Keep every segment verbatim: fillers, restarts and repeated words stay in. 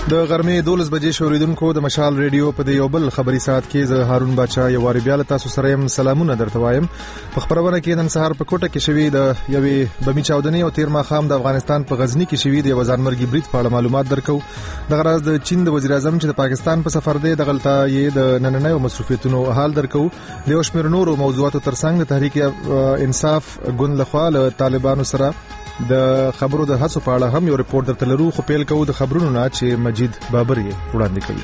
د غرمې دولس بجې شوریدونکو د مشال ریډیو په د یو بل خبري ساعت کې زه هارون باچا یو واری بیا له تاسو سره يم. سلامونه درته وایم. په خبرونه کې نن سهار په کوټه کې شوی د یوې بمی چاودنې او تیر ماښام د افغانستان په غزنی کې شوی د ځانمرګي برید په اړه معلومات درکو. د غراز د چین د وزیر اعظم چې د پاکستان په سفر دی د غلطه یې د نننیو مصروفیتونو حال درکو. د یو شمېر نورو موضوعاتو ترڅنګ د تحریک انصاف ګوند لخوا له طالبانو سره د خبرو د هڅو په اړه هم یو ریپورت درته لرو. خو پیل کوو د خبرونو نه چې مجید بابر یې وړاندې کوي.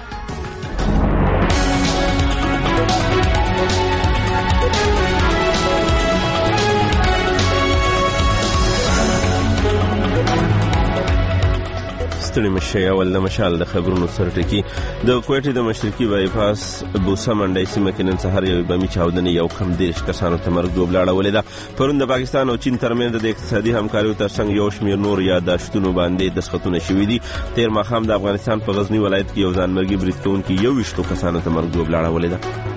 ستړي مشه اول د مشال د خبرونو سرټکی د کوټې د مشرقي بایپاس بوسا منډای سیمه کې نن سهار یو بمی چاودنې یو کم دیش کسانو ته مرګ جوړ لاړولې ده. پرون د پاکستان او چین ترمنځ د اقتصادي همکاریو ترڅنګ یو شمېر نور یاداشتونو باندې دسخطونه شوي دي. تیر ماښام د افغانستان په غزنی ولایت کې یو ځانمرګي برید کوونکي یو ویشتو کسانو ته مرګ جوړ لاړولې ده.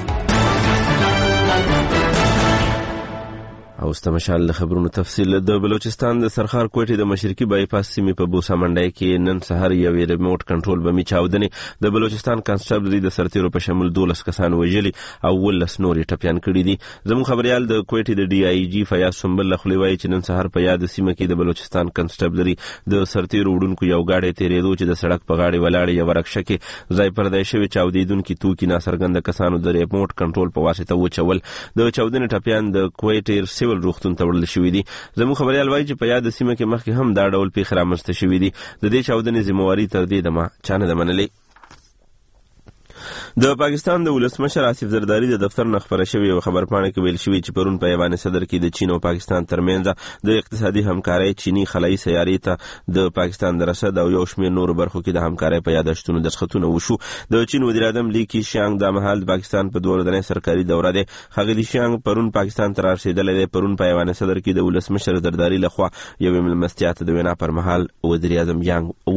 او استمشال د خبرونو تفصیل. د بلوچستان د سرخار کوټې د مشرقي بایپاس سیمې په بوسا منډای کې نن سهار یو ریموټ کنټرول بمی چاودنې د بلوچستان کانسټابلري د سرتیرو په شمول دولس کسان وژلي او ولس نور ټپيان کړي دي. زموږ خبريال د کوټې د ډي آی جی فیاض سنبل لخوا وایي چې نن سهار په یاد سیمه کې د بلوچستان کانسټابلري د سرتیرو وډونکو یو گاډي تیرېدو چې د سړک په غاړه ولاړ یو رکشه کې ځای پردای شوی چاودیدونکو توکي ناڅرګند کسانو د ریموټ کنټرول په واسطه وچول. د چاودنې ټپيان د کوټې سیول روغتون ته وړل شوی دي. زموږ خبريال وایي چې په یاد سیمه کې مخکې هم دا ډول پیښې رامنځته شوي دي. د دې چاودنې ذمہواري تر دې دمه چا نه ده منلې. د پاکستان د ولسمشر آصف زرداری د دفتر نه خبره شوې او خبرپاڼه کې ویل شوی چې پرون په ایوان صدر کې د چین او پاکستان ترمنځ د اقتصادي همکارۍ چینی خلایي سیارې ته د پاکستان د رسد او یو شمېر نور برخو کې د همکارۍ په یاداشتونو دسخطونه وشو. د چین وزیر اعظم لی کیشیانګ د مهال د پاکستان په دوه ورځنۍ سرکاري دوره ده. ښاغلي شیانګ پرون پاکستان ته رارسېدلی دی. پرون په ایوان صدر کې د ولسمشر زرداری لخوا یوې مېلمستیا ته د وینا پر مهال وزیر اعظم یانګ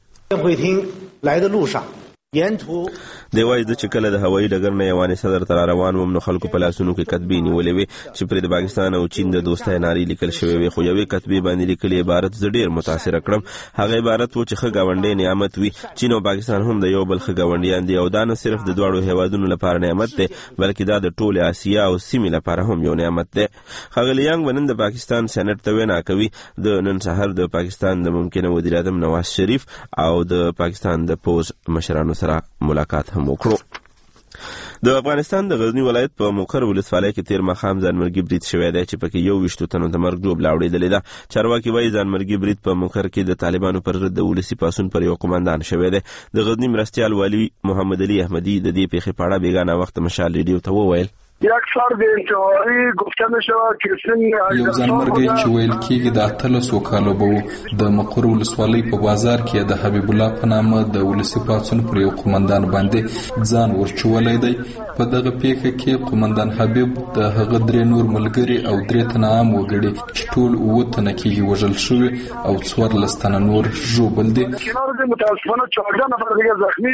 وویل دی وایي د چې کله د هوایي ډګر نه یوانې صدر ته روان وم نو خلکو په لاسونو کې کتبې نیولې وې چې پرې د پاکستان او چین د دوستۍ نارې لیکل شوې وې. خو یوې کتبې باندې لیکلي عبارت زه ډېر متاثره کړم. هغه عبارت و چې ښه ګاونډی نعمت وي. چین او پاکستان هم د یو بل ښه ګاونډیان دي او دا نه صرف د دواړو هیوادونو لپاره نعمت دی بلکې دا د ټولې اسیا او سیمې لپاره هم یو نعمت دی. ښاغلي یانګ به نن د پاکستان سېنټ ته وینا کوي. د نن سهار د پاکستان د ممکنه وزیر اعظم نواز شریف او د پاکستان د پوز مشرانو سره ملاقات هم وکړو. د افغانستان د غزنی ولایت په موقر ولسوالۍ کې تیر ماښام ځانمرګي برید شوی دی چې پکې یو ویشتو تنو د مرګ جوړ لاوړېدلې ده. چارواکي وایي ځانمرګي برید په موقر کې د طالبانو پر ضد د ولسي پاڅون پر یو قومندان شوی دی. د غزنی مرستیال والي محمد علي احمدي د دې پیښې په اړه بیګانه وخت مشال ریډیو ته وویل یک فرد انتحاری گفته میشود که سن یو ځانمرګي چې ویل کېږي د اتلسو کالو به و. د مقر ولسوالۍ په بازار کې د حبیب الله په نامه د ولسي پاڅون پر یو قومندان باندې ځان ورچولی دی. په دغه پیښه کې قومندان حبیب د هغه درې نور ملګري او درې تنه عام وګړي چې ټول اووه تنه کېږي وژل شوي او څوارلس تنه نور ژوبل دي. متاسفانه چهارده نفر دیگه زخمی.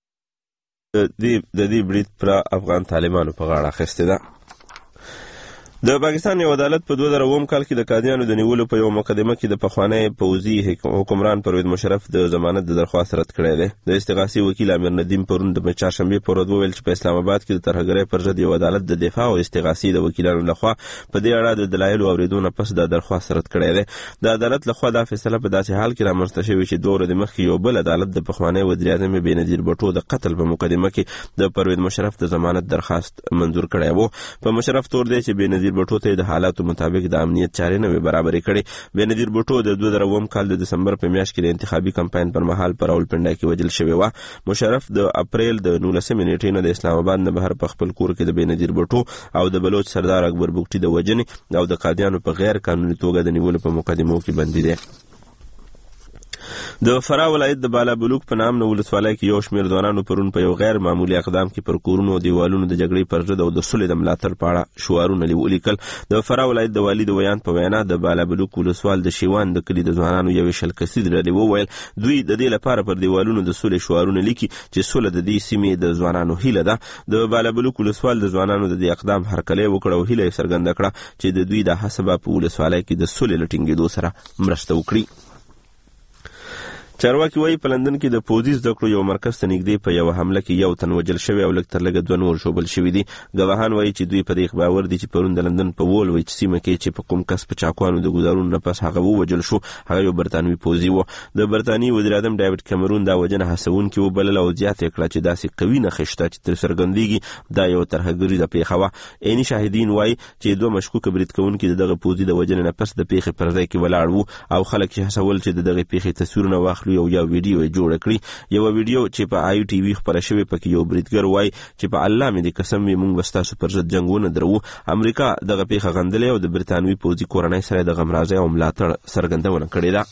د دې برید پر افغان طالبانو په غاړه اخیستې ده. د پاکستان یو عدالت په دوه زره اووم کال کې د قادیانو د نیولو په یو مقدمه کې د پخوانی پوځي حکمران پرویز مشرف د ضمانت د درخواست رد کړی دی. د استغاثي وکیل امیر ندیم پرون د چهارشنبې په ورځ وویل چې په اسلام آباد کې د ترهګرۍ پر ضد یو عدالت د دفاع او استغاثي د وکیلانو لخوا په دې اړه د دلایلو اورېدو نه پس د درخواست رد کړی دی. د عدالت لخوا دا فیصله په داسې حال کې رامنځته شوې چې دوه ورځې مخکې یو بل عدالت د پخوانی وزیر اعظم بېنظیر بټو د قتل په مقدمه کې د پرویز مشرف د ضمانت درخواست منظور کړی و. په مشرف تور دی چې بېنظیر بټو ته د حالات مطابق د امنیت چارې نه وي برابرې کړې. بېنظیر بټو د دوه زره اووم کال د دسمبر په میاشت کې د انتخابي کمپاین پر مهال په راولپنډۍ کې وژل شوی و. مشرف د اپریل د نولسمې نیټې نه د اسلام آباد نه بهر په خپل کور کې د بېنظیر بټو او د بلوچ سردار اکبر بګټي د وژنې او د قادیانو په غیر قانوني توګه د نیولو په مقدمو کې بندي دی. د فراه ولایت د بالابلوک په نام ولسوالۍ کې یو شمېر ځوانانو پرون په یو غیر معمولي اقدام کې پر کورونو او دیوالونو د جګړې پر ضد او د سولې د ملاتړ په اړه شعارونه ولیکل. د فراه ولایت د والي د ویان په وینا د بالابلوک ولسوال د شیوان د کلي د ځوانانو یوې شل کسیزې ډلې وویل دوی د دې لپاره پر دیوالونو د سولې شعارونه لیکي چې سوله د دې سیمې د ځوانانو هیله ده. د بالابلوک ولسوال د ځوانانو د دې اقدام هرکلی وکړ او هیله یې څرګنده کړه چې د دوی د هڅه په ولسوالۍ کې د سولې له ټینګېدو سره مرسته وکړي. چارواکي وایي په لندن کې د پوځي زده کړو یو مرکز ته نږدې په یوه حمله کې یو تن وژل شوی او لږ تر لږه دوه نور ژوبل شوي دي. ګواهان وایي چې دوی په دې باور دي چې پرون د لندن په وولویچ سیمه کې چې په کوم کس په چاقوانو د ګوزارونو نه پس هغه ووژل شو هغه یو برتانوي پوځي و. د برتانیې وزیر اعظم ډیوډ کیمرون دا وجنه هڅونکې وبلله او زیاته کړه چې داسې قوي نښې شته چې تر څرګندېږي دا یو ترهګریزه پیښه وه. عیني شاهدین وایي چې دوه مشکوکه برید کوونکي د دغه پوځي د وژنې نه پس د پیښې پر ځای کې ولاړ وو او خلک یې هڅول چې د دغې پیښې تصویرونه واخلي او یا ویډیو یې جوړه کړي. یوه ویډیو چې په آی ټي وي خپره شوې پکې یو بریدګر وایي چې په الله مې دې قسم وي موږ به ستاسو پر ضد جنګ ونه درو. امریکا دغه پیښه غندلې او د برتانوي پوځي کورنۍ سره د غمرازۍ او ملاتړ څرګندونه کړې ده.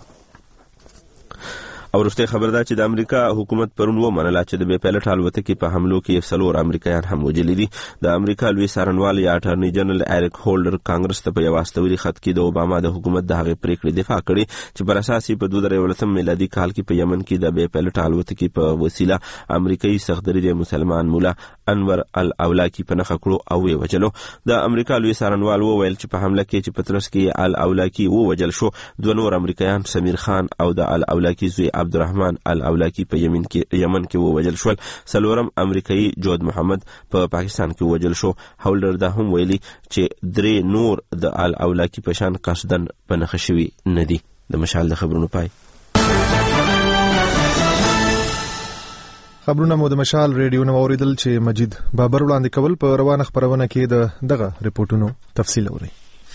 او وروستۍ خبر ده چې د امریکا حکومت پرون ومنله چې د بې پیلوټه الوتکې په حملو کې څلور امریکایان هم وژلي دي. د امریکا لوی څارنوال یا اټارني جنرال ایرک هولډر کانګرس ته په یو استوري خط کې د اوباما د حکومت د هغې پریکړې دفاع کړې چې پر اساس یې په دوه زره یولسم میلادي کال کې په یمن کې د بې پیلوټه الوتکې په وسیله امریکایي سختدریځه مسلمان مولا انور الاولاکي په نښه کړو او یې وژلو. د امریکا لوی څارنوال وویل چې په حمله کې چې په ترڅ کې الاولاکي ووژل شو دوه نور امریکایان سمیر خان او د الاولاکي زوی عبدالرحمن الاولاکي په یمن کې یمن کې ووژل شول. څلورم امریکایي جود محمد په پا پاکستان کې ووژل شو. هولډر دا هم ویلي چې درې نور د الاولاکي په شان قصدن په نښه شوي نه دي. د مشال د خبرونو پای. خبرونه مو د مشال ریډیو نو اوریدل چې مجید بابر وړاندې کول. په روانه خبرونه کې د دغه ریپورتونو تفصیل اوري.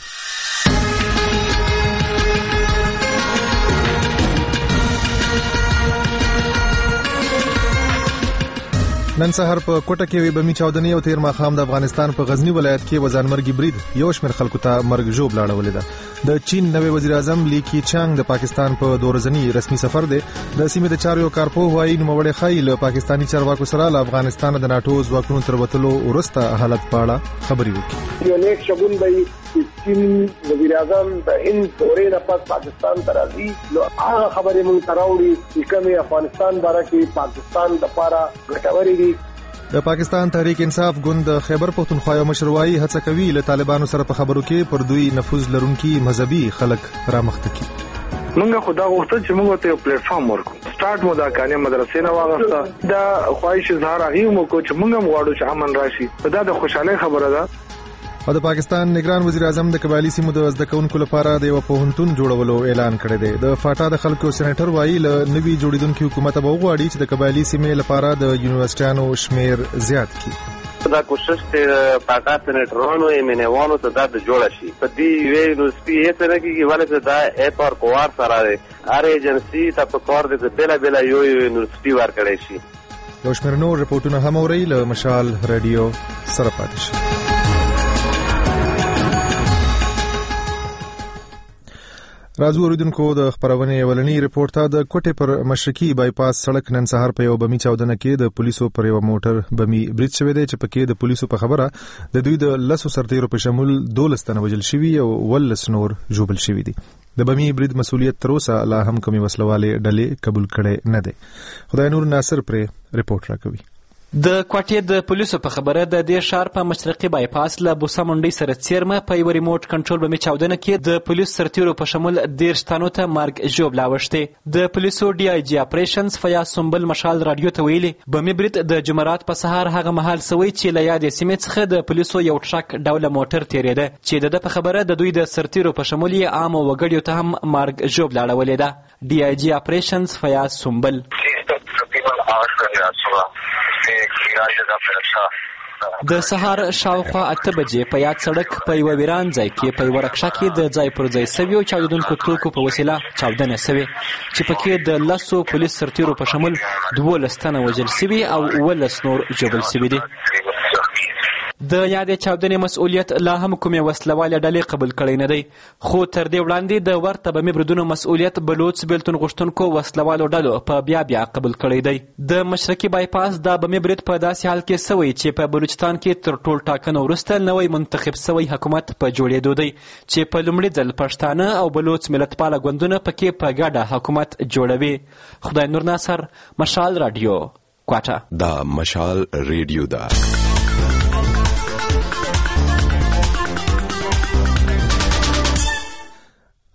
نن سهار په کوټه کې وی بمی چاودنی او تیر ماخام د افغانستان په غزنی ولایت کې وزانمرګي برید یو شمېر خلکو ته مرګ ژوب لاړولې ده. د چین نوې وزیر اعظم لی کی چانګ د پاکستان په په دورزنی رسمي سفر دی. د سیمې د چارو کارپوه وایي نوموړی ښایي له پاکستاني چارواکو سره له افغانستان د ناټو ځواکونو تر وتلو وروسته حالت په اړه خبرې وکړي. یو نیک شګون دی چین وزیر اعظم د هند دورې نه پس پاکستان ته راځي نو هغه خبرې مونږ ته راوړي چې کومې افغانستان باره کې پاکستان لپاره ګټورې دي. د پاکستان تحریک انصاف ګوند د خیبر پختونخوا یو مشروعي هڅه کوي له طالبانو سره په خبرو کې پر دوی نفوذ لرونکي مذهبي خلک رامخته کړي. منګه خدا غوښتل چې موږ ته یو پلیټ فارم ورکړو. سٹارټ مو دا کانه مدرسې نه واغسته دا خواهش اظهار هغه مو کو چې موږ غواړو چې امن راشي. دا د خوشاله خبره ده. او د پاکستان نگران وزیر اعظم د قبایلی سیمو د زده کوونکو لپاره د یو پوهنتون جوړولو اعلان کړی دی. د فاټا د خلکو سېنیټر وایي له نوي جوړیدونکو حکومت به وغواړي چې د قبایلی سیمې لپاره د یونیورسيټانو شمیر زیات کړي. دا کوشش ته فاټا سېنیټرانو یې منوانو ته د جوړ شي په دې وی یونیورسيټي هڅه نه کیږي ولې دا اپ اور کوار سره دی ار ایجنسی ته په کار دي بلا بلا یو یونیورسيټي ورکړی شي. یو شمیر نور رپورټونه هم اوري له مشال رادیو سره پاتې شي. راځو اوریدونکو د خبرونه ولني ریپورت ته. د کوټې پر مشرقي بایپاس سړک نن سهار په یو بمی چاودنه کې د پولیسو پر یو موټر بمی برید شوی دی چې پکې د پولیسو په خبره د دوی د لسو سرتیرو په شمول دولس تنه وژل شوي او ولس نور ژوبل شوي دي. د بمی برید مسؤلیت تر اوسه لا هم کومي وسلوالې ډلې قبول کړي نه دي. خدای نور ناصر پر ریپورت راکوي. د کوټې د پولیسو په خبره د دې ښار په مشرقي بایپاس له بوسا منډۍ سره څیرمه په یو ریموټ کنټرول بمي چاودنه کې د پولیسو سرتیرو په شمول دېرش تنو ته مرګ ژوبله اوښتې. د پولیسو ډي آی جي اپریشنز فیاض سنبل مشال راډیو ته ویلي بمي برید د جمعرات په سهار هغه مهال سوی چې له یادې سیمې څخه د پولیسو یو ټرک ډوله موټر تېرېده چې د ده په خبره د دوی د سرتیرو په شمول یې عامو وګړیو ته هم مرګ ژوبله اړولې ده. ډي آی جي اپریشنز فیاض سنبل د سهار شاوخوا اته بجې په یاد سړک په یوه ویران ځای کې په یوه رکشه کې د ځای پر ځای سویو چاودونکو توکو په وسیله چاودنه سوې چې پکې د لسو پولیس سرتیرو په شمول دولس تنه وژل سوي او اوولس نور ژوبل سوي دي. د یادې چاودنې مسؤلیت لا هم کومې وسلوالې ډلې قبول کړی نه دی خو تر دې وړاندې د ورته بمي بریدونو مسؤلیت بلوڅ بیلتون غوښتونکو وسلوالو ډلو په بیا بیا قبول کړی دی. د مشرقي بایپاس دا بمي برید په داسې حال کې سوی چې په بلوچستان کې تر ټول ټاکنو وروسته نوی منتخب سوی حکومت په جوړېدو دی چې په لومړي ځل پښتانه او بلوڅ ملتپاله ګوندونه پکې په ګډه حکومت جوړوي. خدای نور ناصر، مشال راډیو، کوټه. دا مشال ریډیو ده.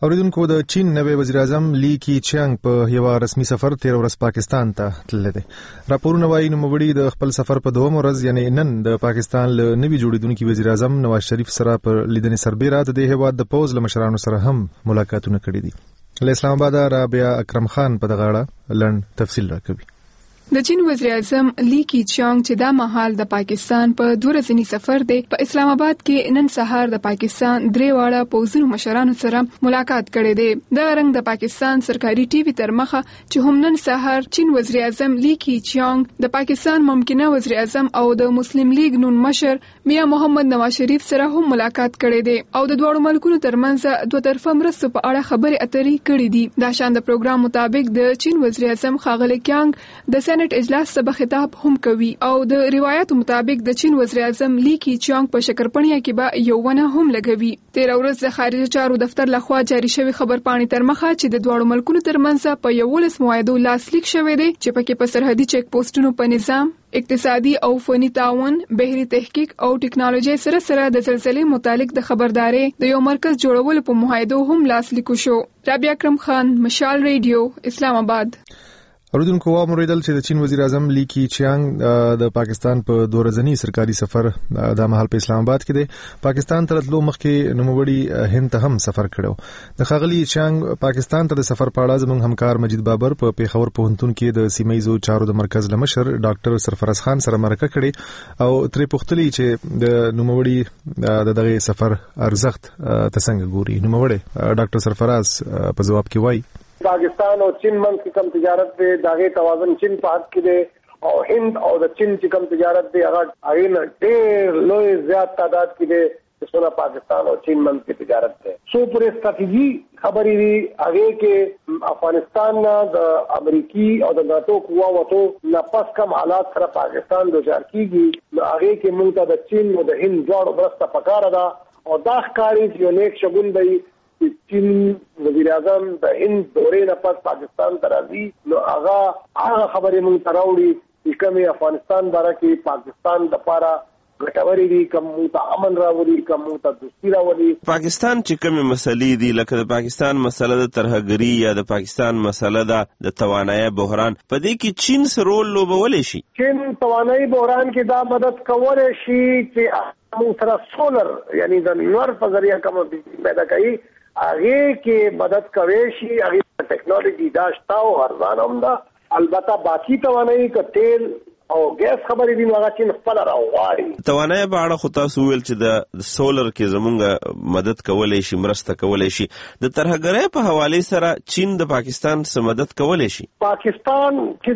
اوریدونکو د چین نوی وزیر اعظم لی کی چیانګ په یو رسمي سفر تیر ورځ پاکستان ته تللی دی. راپورونه وایي نوموړي د خپل سفر په دوم ورځ یعنی نن د پاکستان له نوي جوړیدونکي وزیر اعظم نواز شریف سره پر لیدنې سربیره د دې هیواد د پوز له مشرانو سره هم ملاقاتونه کړي دي. له اسلام آباد رابعه اکرم خان په دغه اړه لنډ تفصیل راکوي. د چین وزیر اعظم لی کی چیانګ چې دا مهال د پاکستان په دوه ورځنی سفر دی په اسلام آباد کې نن سهار د پاکستان درې واړه پوځونو مشرانو سره ملاقات کړي دي. د رنګ د پاکستان سرکاري ټي وي تر مخه چې هم نن سهار چین وزیر اعظم لی کی چیانګ د پاکستان ممکنه وزیر اعظم او د مسلم لیگ نون مشر میا محمد نواز شریف سره هم ملاقات کړي دي او د دوه ملکونو ترمنځ دوه طرفه مرستو په اړه خبرې اترې کړي دي. دا شان د پروګرام مطابق د چین وزیر اعظم ښاغلی کیانګ د سېنات اجلاس ته خطاب هم کوي او د روایتو مطابق د چین وزیر اعظم لی کی چیانګ په شکرپنیا کې به یو ونه هم لګوي. تیر ورځ د خارجه چارو دفتر لخوا جاری شوی خبر پاڼې تر مخه چې د دوه ملکونو ترمنځ په یولس معاهدو لاسلیک شوی دی چې پکې په سرحدي چیک پوسټونو په نظام اقتصادي او فني تعاون، بهري تحقیق او ټکنالوژي سره سره د زلزلې متعلق د خبرداري د یو مرکز جوړولو په معاهدو هم لاسلیک شو. رابعه اکرم خان، مشال ریډیو، اسلام آباد. اوریدونکو واوریدل چې د چین وزیر اعظم لی کی چیانګ د پاکستان په دوه ورځنی سرکاري سفر د مهال په اسلام آباد کې دی. پاکستان ته تلو مخکې نوموړي هند ته هم سفر کړو. د ښاغلي چیانګ پاکستان ته د سفر په اړه زموږ همکار مجید بابر په پیښور پوهنتون کې د سیمایي چارو د مرکز لمشر ډاکټر سرفراز خان سره مرکه کړې او ترې پوښتلې چې د نوموړي د دغه سفر ارزښت ته څنګه ګوري. نوموړي ډاکټر سرفراز په جواب کې وایي پاکستان او چین منځ کې کم تجارت دی داغه توازن چین په حق کې دی او هند او د چین چې کم تجارت دی هغه هغه نه ډېر لوی زیات تعداد کې دی چې څونه پاکستان او چین منځ کې تجارت دی. سو پر استراتیژي خبرې دی هغه کې افغانستان د امریکای او د ناتو قواوو نه پس کم حالات سره پاکستان دوچار کیږي نو هغه کې موږ ته د چین او د هند دواړو برسته پکاره ده او دا ښکاری چې یو نیک شګون دی چین وزیر اعظم د هند دورې نه پس پاکستان ته راځي نو هغه هغه خبرې مونږ ته راوړي چې کومې افغانستان باره کې پاکستان د پاره ګټورې دي، کوم ته امن راوړي، کوم ته دوستي راوړي. پاکستان چې کومې مسلې دي لکه د پاکستان مسله د ترهګري یا د پاکستان مسله ده د توانایي بحران، په دې کې چین څه رول لوبولی شي؟ چین توانایي بحران کې دا مدد کولی شي چې موږ سره سولر یعنی د نور په ذریعه کوم پیدا کوي هغه کې مدد کوي شي. هغه ټیکنالوژي دا شته او ارزان هم ده. البته باقی توانایي ک تیل او ګیس خبرې دي نو هغه چین خپل راوغواړي. توانایي په اړه خو تاسو ویل چې د سولر کې زمونږ مدد کولای شي، مرسته کولای شي. د ترهګرۍ په حواله سره چین د پاکستان سره مدد کولای شي. پاکستان چې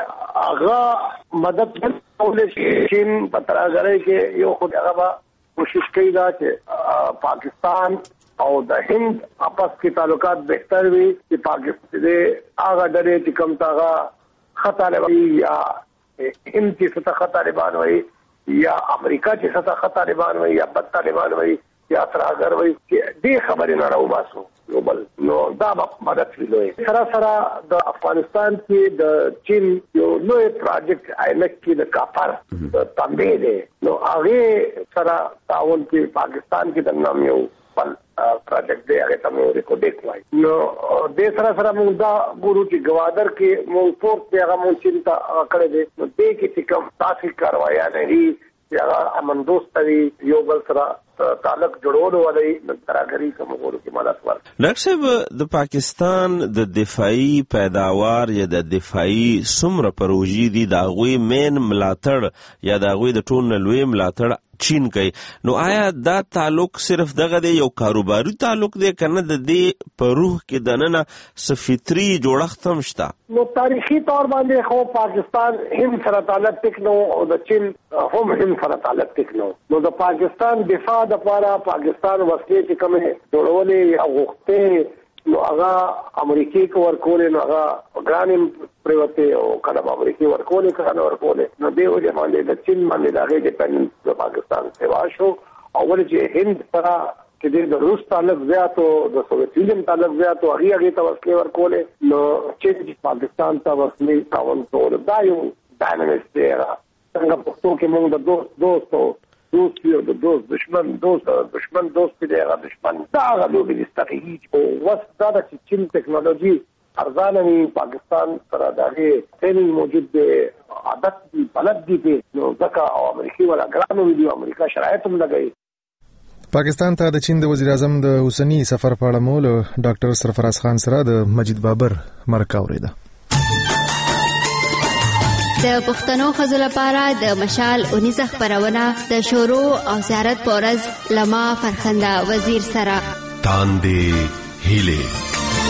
د هغه مدد کولای شي چین په ترهګرۍ کې یو خو هغه کوشش کوي دا چې پاکستان او د هند آپس کې تعلقات بهتر وي چې پاکستان دې هغه ډېر چې کوم تاغه خطر وي یا هند چې څه خطر طالبان وي یا امریکا چې څه خطر طالبان وي یا بد طالبان وي یا ترهګر وي چې دې خبرې نه راوباسو نو بل نو دا مدد ویلوي. سره سره د افغانستان کې د چین یو لوی پروجیکټ آینک کې د کاپر د تنبیه دی نو هغه سره تعاون کې پاکستان کې د نام یو بل پروجیکټ دی هغه ته موږ ریکورډ کوي نو د سره سره موږ دا ګورو چې گوادر کې موږ فورس دی هغه موږ چینتا کړی دی نو دې کې چې کوم تاسو کاروایی لري یا امن دوست دی یو بل سره تعلق جوړولو ولې ترهګرۍ کوم ګورو کې مدد ورکړي. ډاکټر صاحب د پاکستان د دفاعي پیداوار یا د دفاعي څومره پروژې دي د هغوی مین ملاتړ یا د هغوی د ټول لوی ملاتړ چین کوي نو آیا دا تعلق صرف دغه دی یو کاروباري تعلق دی کنه د دې په روح کې دننه سفیتري جوړښت هم شته؟ نو تاریخي طور باندې خو پاکستان هند سره تعلق ټیکنو او د چین هم هند سره تعلق ټیکنو نو د پاکستان دفاع د لپاره پاکستان وسلې چې کومه جوړولې یا غوښتې نو هغه امریکای کو ورکولې نو هغه ګرانم پریوته او کله امریکای ورکولې کله ورکولې نو دیو چې باندې د چین باندې دغه ډیپندنس د پاکستان سیوا شو او ولې هند سره چې د روس تعلق زیات او د سوویت یونین تعلق زیات او هغه هغه توسلې ورکولې نو چې پاکستان ته وسلې تاون ټول دا یو ډاینامیکس دی څنګه پښتو کې موږ د دوست دوستو دوست یو د دوست دشمن دوست دشمن دوست دی هغه دشمن دا هغه لوبې استراتیژي او وس دا د چین ټیکنالوژي ارزانه وي پاکستان سره دغه ټریننګ موجود دی عادت دی بلد دی نو ځکه او امریکای ولا ګرانو ویډیو امریکا شرایط هم لګي. پاکستان ته د چین د وزیر اعظم د اوسنی سفر په اړه مو له ډاکټر سرفراز خان سره د مجید بابر مرکه اوریده. د پښتنو ښځو لپاره د مشال اونیزه خپرونه د شورو او زیارت په ورځ لما فرخنده وزیر سره تاندې هیله.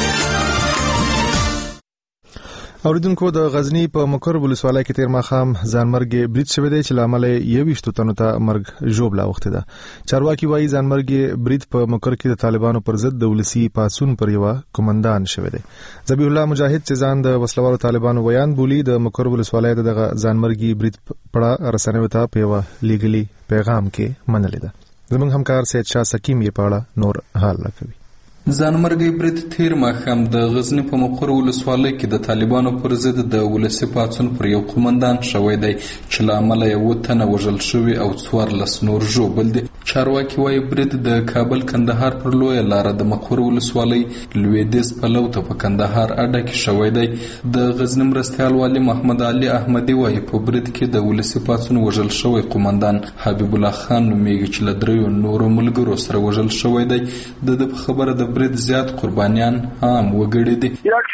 اوریدونکو د غزنی په مقر ولسوالۍ کې تیر ماښام ځانمرګ برید شوی دی چې لامل یې ویشتو تنو ته مرګ ژوبله اوښتې ده. چارواکي وایي ځانمرګ برید په مقر کې د طالبانو پر ضد د ولسي پاڅون پر یوه قومندان شوی دی. ذبیح الله مجاهد چې ځان د وسلوالو طالبانو ویان بولي د مقر ولسوالۍ د دغه ځانمرګ برید پړه رسنیو ته په یوه لیږلي پیغام کې منلې ده. زموږ همکار سید شاه سکیم یې په اړه نور حال راکوي. ځانمرګي برید تیر ماښام د غزنی په مقر ولسوالۍ کې د طالبانو پر ضد د ولسي پاڅون پر یو قومندان شوی دی چې له امله یې اووه تنه وژل شوي او څوارلس نور ژوبل دي. چارواکي وایي برید د کابل کندهار پر لویه لاره د مقر ولسوالۍ لویدیځ پلو ته په کندهار اډه کې شوی دی. د غزنی مرستیال والي محمد علي احمدي وایي په برید کې د ولسي پاڅون وژل شوی قومندان حبیب الله خان نومیږي چې له دریو نورو ملګرو سره وژل شوی دی. د ده په خبره د برید زیات قربانیان هم وګړي دي.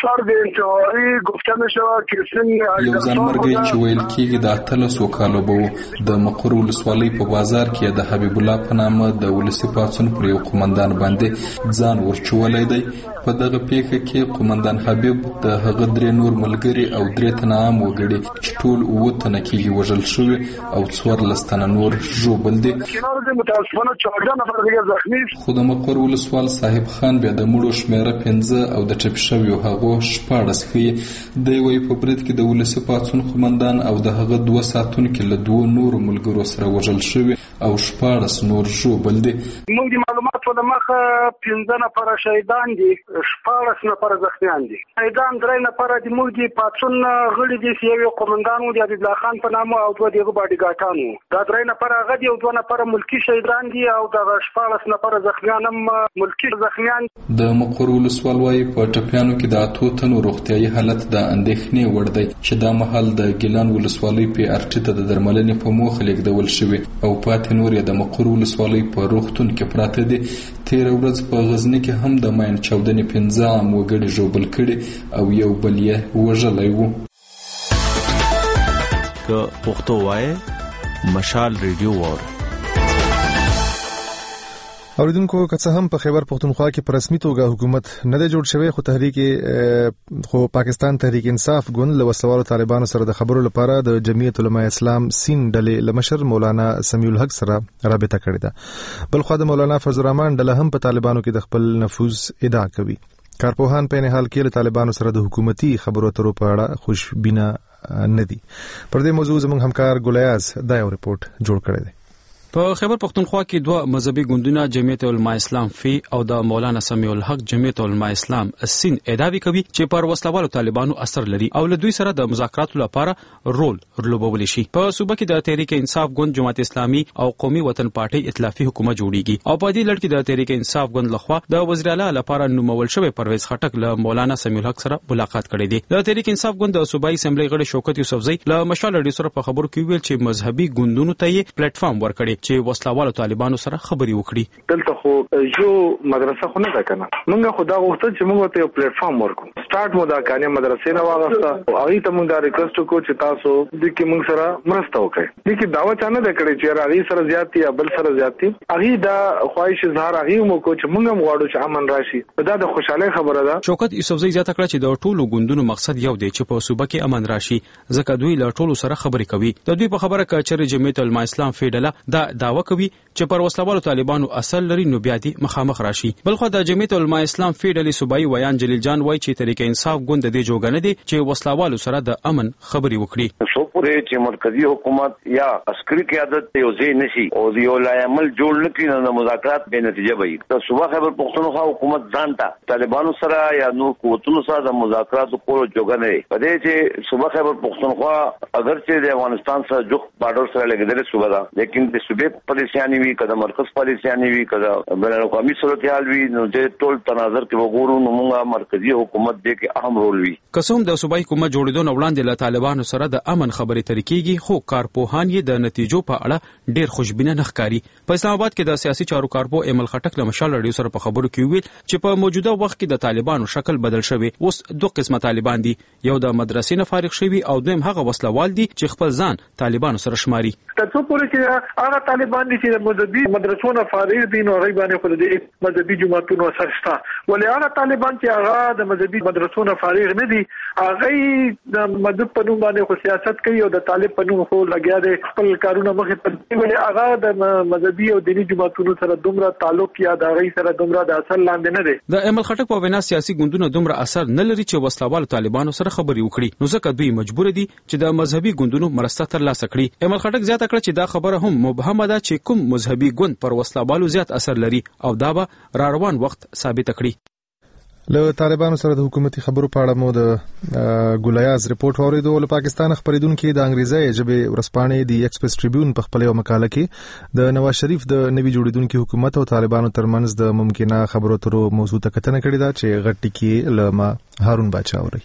یو ځانمرګی چې ویل کېږي د اتلسو کالو به د مقر ولسوالۍ په بازار کې د حبیب الله په نامه د ولسي پاڅون پر یو قومندان باندې ځان ورچولی دی. په دغه پیښه کې قومندان حبیب د هغه درې نور ملګري او درې تنه عام وګړي چې ټول اووه تنه کېږي وژل شوي او څوارلس تنه نور ژوبل دي. خو د مقر ولسوال صاحب خان بیا د مړو شمیره پنځه او د ټپي شویو هغو شپاړس ښیي. دی وایي په برید کې د ولسي پاڅون قومندان او د هغه دوه ساتونکي له دوو نورو ملګرو سره وژل شوي او شپاړس نور ژوبل دي. موږ د معلوماتو له مخه پنځه نفره شهیدان دي، شپاړس نفره زخمیان دي. شهیدان درې نفره د موږ د پاڅون غړي دي چې یو قومندان و د عبدالله خان په نامه او دوه د هغه باډیګارډان وو. دا درې نفره هغه دي او دوه نفره ملکي شهیدان دي او دغه شپاړس نفره زخمیان هم ملکي زخمیان. د مقر ولسوال وایي په ټپیانو کې د اتو تنو روغتیایي حالت د اندېښنې وړ دی چې دا مهال د ګیلان ولسوالۍ پی ار ټي ته د درملنې په موخه لیږدول شوي او پاتې نور یې د مقر ولسوالۍ په روغتون کې پراته دي. تېره ورځ په غزني کې هم د ماین چاودنې پنځه عام وګړي ژوبل کړي او یو بل یې وژلی و. که پښتو وایې مشال ریډیو واورئ. اوریدونکو که څه هم په خیبر پښتونخوا کې په رسمي توګه حکومت نه دی جوړ شوی، خو تحریک خو پاکستان تحریک انصاف ګوند له وسلوالو طالبانو سره د خبرو لپاره د جمعیت علماء اسلام سین ډلې له مشر مولانا سمیع الحق سره رابطه کړې ده. بل خوا د مولانا فضل الرحمن ډله هم په طالبانو کې د خپل نفوذ ادعا کوي. کارپوهان په نه حال کې له طالبانو سره د حکومتي خبرو اترو په اړه خوشبینه نه دي. پر دې موضوع زموږ همکار ګلیاز دا یو ریپورت جوړ کړی دی. په خیبر پختونخوا کې دوه مذهبي ګوندونه جمعیت علماء اسلام فی او د مولانا سمیع الحق جمعیت علماء اسلام سین ادعا کوي چې پر وسلوالو طالبانو اثر لري او له دوی سره د مذاکراتو لپاره رول لوبولی شي. په صوبه کې د تحریک انصاف ګوند، جماعت اسلامي او قومي وطن پارټي ائتلافي حکومت جوړیږي او په دې لړ کې د تحریک انصاف ګوند لخوا د وزیر اعلی لپاره نومول شوی پرویز خټک له مولانا سمیع الحق سره ملاقات کړی دی. د تحریک انصاف ګوند د صوبایي اسمبلی غړي شوکت یوسفزئی له مشال ډیو سره په خبرو کې ویل چې مذهبي ګوندونو ته یې پلیټ فارم ورکړي چې وسلوالو طالبانو سره خبري وکړي. دلته خو یو مدرسه خو نه ده کنه، موږ خو دا غوښتل چې موږ ته یو پلیټ فارم ورکو. سٹارټ مو دا کانه مدرسې نه واغسته او هغه ته موږ دا ریکوست وکړو چې تاسو د کې موږ سره مرسته وکړئ. د کې دعوت نه ده کړې چې هغه سره زیاتی یا بل سره زیاتی، هغه دا خواهش اظهار هغه مو کو چې موږ هم غواړو چې امن راشي. دا د خوشاله خبره ده. شوکت یوسفزئی زیاته کړه چې د ټولو ګوندونو مقصد یو دی چې په صوبه کې امن راشي، ځکه دوی له ټولو سره خبري کوي. د دوی په خبره کې چې جمعیت علماء اسلام فیډله دا داوا کوي چې پر وسلوالو طالبانو اصل لري نو بیا دې مخامخ راشي. بلخو د جمعیت العلماء اسلام فی ډلې صوبایي ویان جلیل جان وایي چې طریق انصاف ګوند د دې جوګه نه دي چې وسلوالو سره د امن خبري وکړي. سو پورې چې مرکزی حکومت یا عسکري قیادت یو ځای نشي او یو لایمل جوړ نکړي نو مذاکرات به نتیجه وي. د صوبه خیبر پختونخوا حکومت ځانته طالبانو سره یا نور قوتونو سره د مذاکرات کولو جوګه نه دی. په دې چې صوبه خیبر پختونخوا اگر چې د افغانستان سره جوخ بارډر سره لګیدل صوبه ده لیکن د صوبې پالیسیانی وی کده مرکز پالیسیانی وی کده بین الاقوامي صورتحال وی نو د ټول تناظر کې وګورو نو موږ مرکزی حکومت دې کې اهم رول وی. قسم د صوبایي حکومت جوړیدو نه وړاندې له طالبانو سره د امن خبرې طریقېږي خو کارپوهان یې د نتیجو په اړه ډېر خوشبینه نه ښکاري. په اسلام آباد کې د سیاسي چارو کارپو ایمل خټک له مشال رادیو سره په خبرو کې ویل چې په موجوده وخت کې د طالبانو شکل بدل شوی. اوس دوه قسمه طالبان دي، یو د مدرسې نه فارغ شوی او دویم هغه وسلوال دي چې خپل ځان طالبانو سره شماري. تاسو پورې چې هغه طالبان دي چې د مذهبي مدرسو نه فارغ دي نو هغه باندې خو د مذهبي جماعتونو اثر شته، ولې هغه طالبان چې هغه د مذهبي مدرسو نه فارغ نه دي هغه د مذهب په نوم باندې خو سیاست کوي او د طالب په نوم خو لګیا دي خپل کارونه مخې ته، ولې هغه د مذهبي او دیني جماعتونو سره دومره تعلق یا د هغه سره دومره د اصل لاندې نه دي. د ایمل خټک په وینا سیاسي ګوندونو دومره اثر نه لري چې وسلوال طالبانو سره خبرې وکړي، نو ځکه دوی مجبور دي چې د مذهبي ګوندونو مرسته ترلاسه کړي. ایمل خټک زیاته کړه چې دا خبره هم مبهمه ده چې کوم مذهبي ګوند پر وسلوالو زیات اثر لري او دا به را روان وخت ثابت کړي. له طالبانو سره د حکومتي خبرو په اړه مو د ګولیاز رپورت اوریدو. له پاکستان خبرېدونکو د انګریزي ژبې ورسپانې دی ایکسپریس ټریبیون په خپل یو مقاله کې د نواز شریف د نوي جوړیدونکو حکومت او طالبانو ترمنځ د ممکنه خبرو اترو موضوع ته کتنه کړې ده چې غټ ټکی له ما هارون باچا اوري.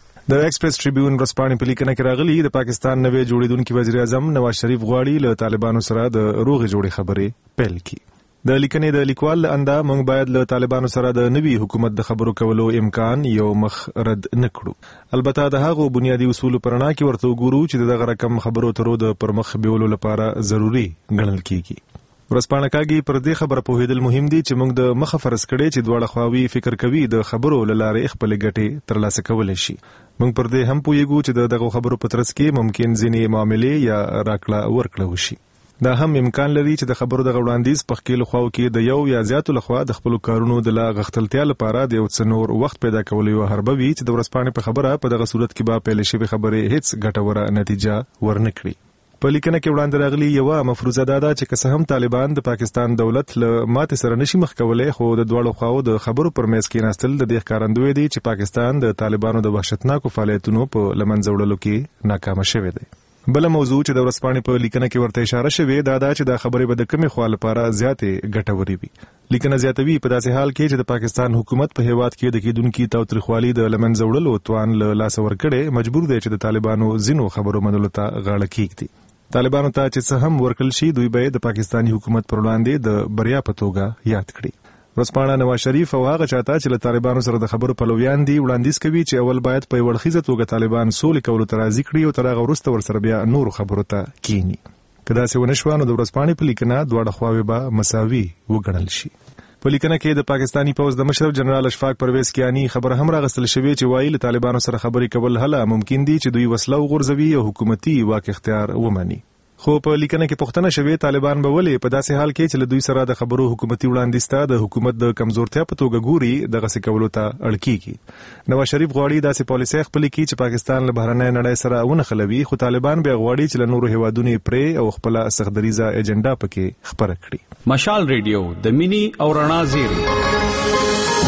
د ایکسپریس ټریبیون ورسپانې په لیکنه کې راغلي د پاکستان نوي جوړیدونکو وزیر اعظم نواز شریف غواړي له طالبانو سره د روغې جوړې خبرې پیل کړي. د لیکنې د لیکوال لنده موږ باید له طالبانو سره د نوي حکومت د خبرو کولو امکان یو مخ رد نکړو، البته د هغو بنیادی اصول پر نه کې ورته وګورو چې دغه رقم خبرو ترو د پرمخ بیولو لپاره ضروری ګڼل کیږي. ورسپانه کاږي پر دې خبره پوهیدل مهم دي چې موږ د مخه فرض کړي چې دواړه خواوی فکر کوي د خبرو لاره خپل ګټې ترلاسه کولای شي. موږ پر دې هم پوهیږو چې دغه خبرو په ترڅ کې ممکن ځینې معاملې یا راکړه ورکړه وشي. دا هم امکان لري چې د خبرو د وړاندیز په خپل خواو کې د یو یا زیاتو لخوا د خپل کارونو د لا غختلتیا لپاره د یو څنور وخت پیدا کول یو هربوي چې د ورسپانې په خبره په دغه صورت کې به پیل شي خبره هیڅ ګټوره نتیجه ورنکړي. په لیکنه کې وړاندې راغلي یو مفروضه ده چې که هم طالبان د پاکستان دولت له ماته سره نشي مخ کولای خو د دوړو خواو د خبرو پر میز کې ناستل د دې ښکارندوی دی چې پاکستان د طالبانو د وحشتناکو فعالیتونو په لمنځه وړلو کې ناکام شوی دی. بل موضوع چې د ورسپانې په لیکنه کې ورته اشاره شوې دا ده چې دا خبرې به د کمې خوا لپاره زیاتې ګټورې وي. لیکنه زیاتوي په داسې حال کې چې د پاکستان حکومت په هیواد کې د کېدونکو تاوتریخوالي د لمنځه وړلو توان له لاسه ورکړي مجبور دی چې د طالبانو ځینو خبرو منلو ته غاړه کېږدي. طالبانو ته چې څه هم ورکړل شي دوی به د پاکستاني حکومت پر وړاندې د بریا په توګه یاد کړي. ورسپانه نواز شریف او هغه چاته چې له طالبانو سره د خبرو پلویان دي وړاندیز کوي چې اول باید په وړخیزه توګه طالبان سولې کولو ته راضي کړي او تر هغه وروسته ورسره بیا نور خبرو ته کینی. که داسې ونه شوه نو د ورسپانې په لیکنه دواړه خواوې به مساوي وګڼل شي. په لیکنه کې د پاکستانی پوځ د مشر جنرال اشفاق پرویز کیانی خبر هم راغستل شوی چې وایي له طالبانو سره خبرې کول هله ممکن دي چې دوی وسله وغورځوي او حکومتي واک اختیار ومني. خو په لیکنه کې پوښتنه شوې طالبان به ولې په داسې حال کې چې له دوی سره د خبرو حکومتي وړاندیز ته د حکومت د کمزورتیا په توګه ګوري دغه څه کولو ته اړ کیږي. نواز شریف غواړي داسې پالیسي خپل کړي چې پاکستان له بهرنۍ نړۍ سره ونه خلوي خو طالبان به غواړي چې له نورو هیوادونو پرې او خپل سختدریزه ایجنډا پکې خبره کړي. مشال ریډیو د مینی او رڼا زیری.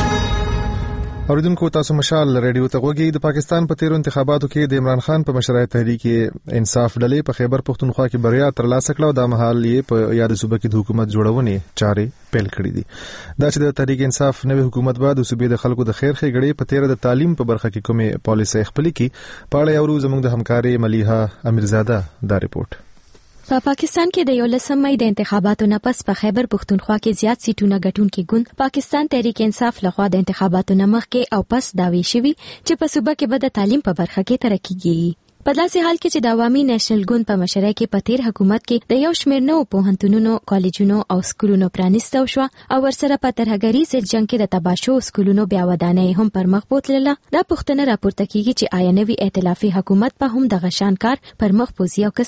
اوریدونکو تاسو مشال ریډیو ته غوږی. د پاکستان په تیرو انتخاباتو کې د عمران خان په مشرۍ تحریک انصاف ډلې په خیبر پختونخوا کې بریا ترلاسه کړه او د مهال یې په یاد صوبه کې د حکومت جوړونې چارې پیل کړې دي. دا چې د تحریک انصاف نوې حکومت بعد د صوبې د خلکو د خیر ښېګړې په تیر د تعلیم په برخه کې کومې پالیسۍ خپلې کړي په اړه یو زموږ د همکاري ملیحه امیرزاده دا رپورټ. په پاکستان کې د یولسم مې د انتخاباتو نه پس په خیبر پختونخوا کې زیات سیټونه ګټونکي ګوند پاکستان تحریک انصاف لخوا د انتخاباتو نه مخکې او پس داوی شوی چې په صوبه کې به د تعلیم په برخه کې ترقی کیږي. په داسې حال کې چې د عوامي نېشنل ګوند په مشرۍ کې په تیر حکومت کې د یو شمېر نوو پوهنتونونو، کالجونو او سکولونو پرانیستو شو او ورسره په ترهګریز جنگ کې د تباشو سکولونو بیا ودانۍ هم پر مخ بوتلله. دا پوښتنه راپورته کیږي چې آیا نوي ائتلافي حکومت په هم د غشان کار پر مخ پوزي او څنګه.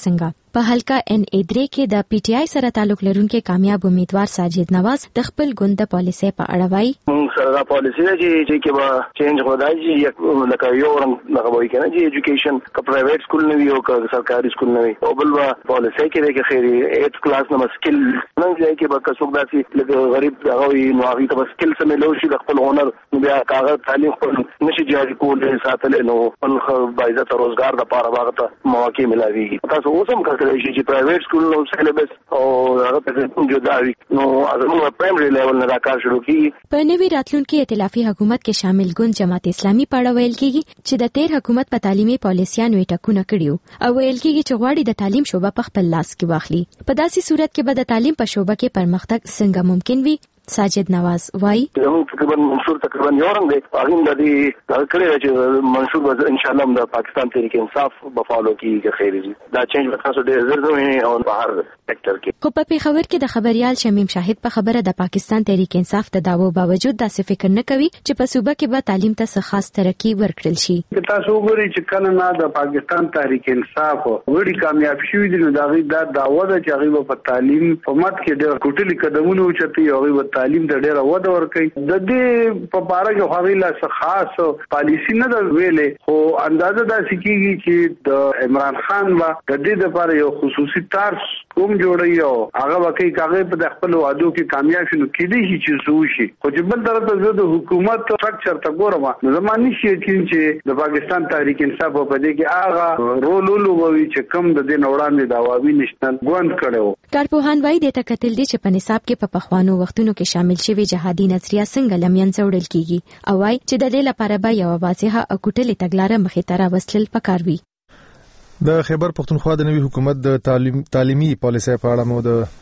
په حلقه ان ای درې کې د پی ټی آی سره تعلق لرونکي کامیاب امیدوار ساجد نواز د خپل ګوند د پالیسۍ په اړه وایي. موږ سره دا پالیسي ده چې کې به چینج خدای چې لکه یو رنګ لکه وایي کنه چې ایجوکیشن که پرایویټ سکول نه وي او که سرکاري سکول نه وي او بل به پالیسي کې ده کې خیري ایټ کلاس نه سکل نه ځای کې به که څوک داسې لکه غریب دغه وي نو هغې ته به سکل څه میلو شي د خپل هنر نو بیا که هغه تعلیم خپل نشي جاري کولی ساتلی نو خپل باعزته روزګار دپاره به هغه ته مواقع ملاویږي. تاسو اوس هم کتلی شي چې پرایویټ سکول نو سیلبس او هغه ته جدا وي نو زموږ پرایمري لیول نه دا کار شروع کېږي. په نوي راتلونکي ائتلافي حکومت کې شامل ګوند جماعت اسلامي په اړه ویل کېږي چې د تیر حکومت په تعلیمي پالیسیانو یې ټکونه کړي او ویل کېږي چې غواړي د تعلیم شعبه په خپل لاس کې واخلي. په داسې صورت کې به د تعلیم په شعبه کې پرمختګ څنګه ممکن وي؟ ساجد نواز وایي زموږ تقریبا منشور تقریبا یو رنګ دی هغې هم د دې هغه کړی دی چې منشور به انشاءالله هم د پاکستان تحریک انصاف به فالو کېږي که خیر وي. دا چینج به تاسو ډېر زر ووینئ او په هر سیکټر کې. خو په پېښور کې د خبریال شمیم شاهد په خبره د پاکستان تحریک انصاف د دعوو باوجود داسې فکر نه کوي چې په صوبه کې به تعلیم ته څه خاص ترقي ورکړل شي. که تاسو وګورئ چې کله نه د پاکستان تحریک انصاف غړي کامیاب شوي دي نو د هغوی دا دعوه ده چې هغوی به په تعلیم په مد کې ډېر کوټلي قدمونه اوچتوي او هغوی به تعلیم ته ډېره وده ورکوي. د دې په باره کې هغوی لا څه خاص پالیسي نه ده ویلې خو اندازه داسې کېږي چې د عمران خان به د دې دپاره یو خصوصي طرز کوم جوړوي او هغه به کوي که هغې په د خپلو وعدو کې کامیاب شي نو کېدای شي چې څه وشي. خو چې بل طرف ته زه د حکومت سټرکچر ته ګورم نو زما نشي یقین چې د پاکستان تحریک انصاف په دې کې هغه رول ولوبوي چې کوم د دې نه وړاندې د عوامي نشنل ګوند کړی و. کارپوهان وایي دې ته کتل دي چې په نصاب کې په پخوانو وختونو کې شامل شوي جهادي نظریه څنګه له منځه وړل کېږي او وایي چې د دې لپاره به یوه واضحه او کوټلې تګلاره مخې ته راوستل پکار وي. د خیبر پختونخوا د نوي حکومت د تعلیم تعلیمي پالیسۍ په اړه مو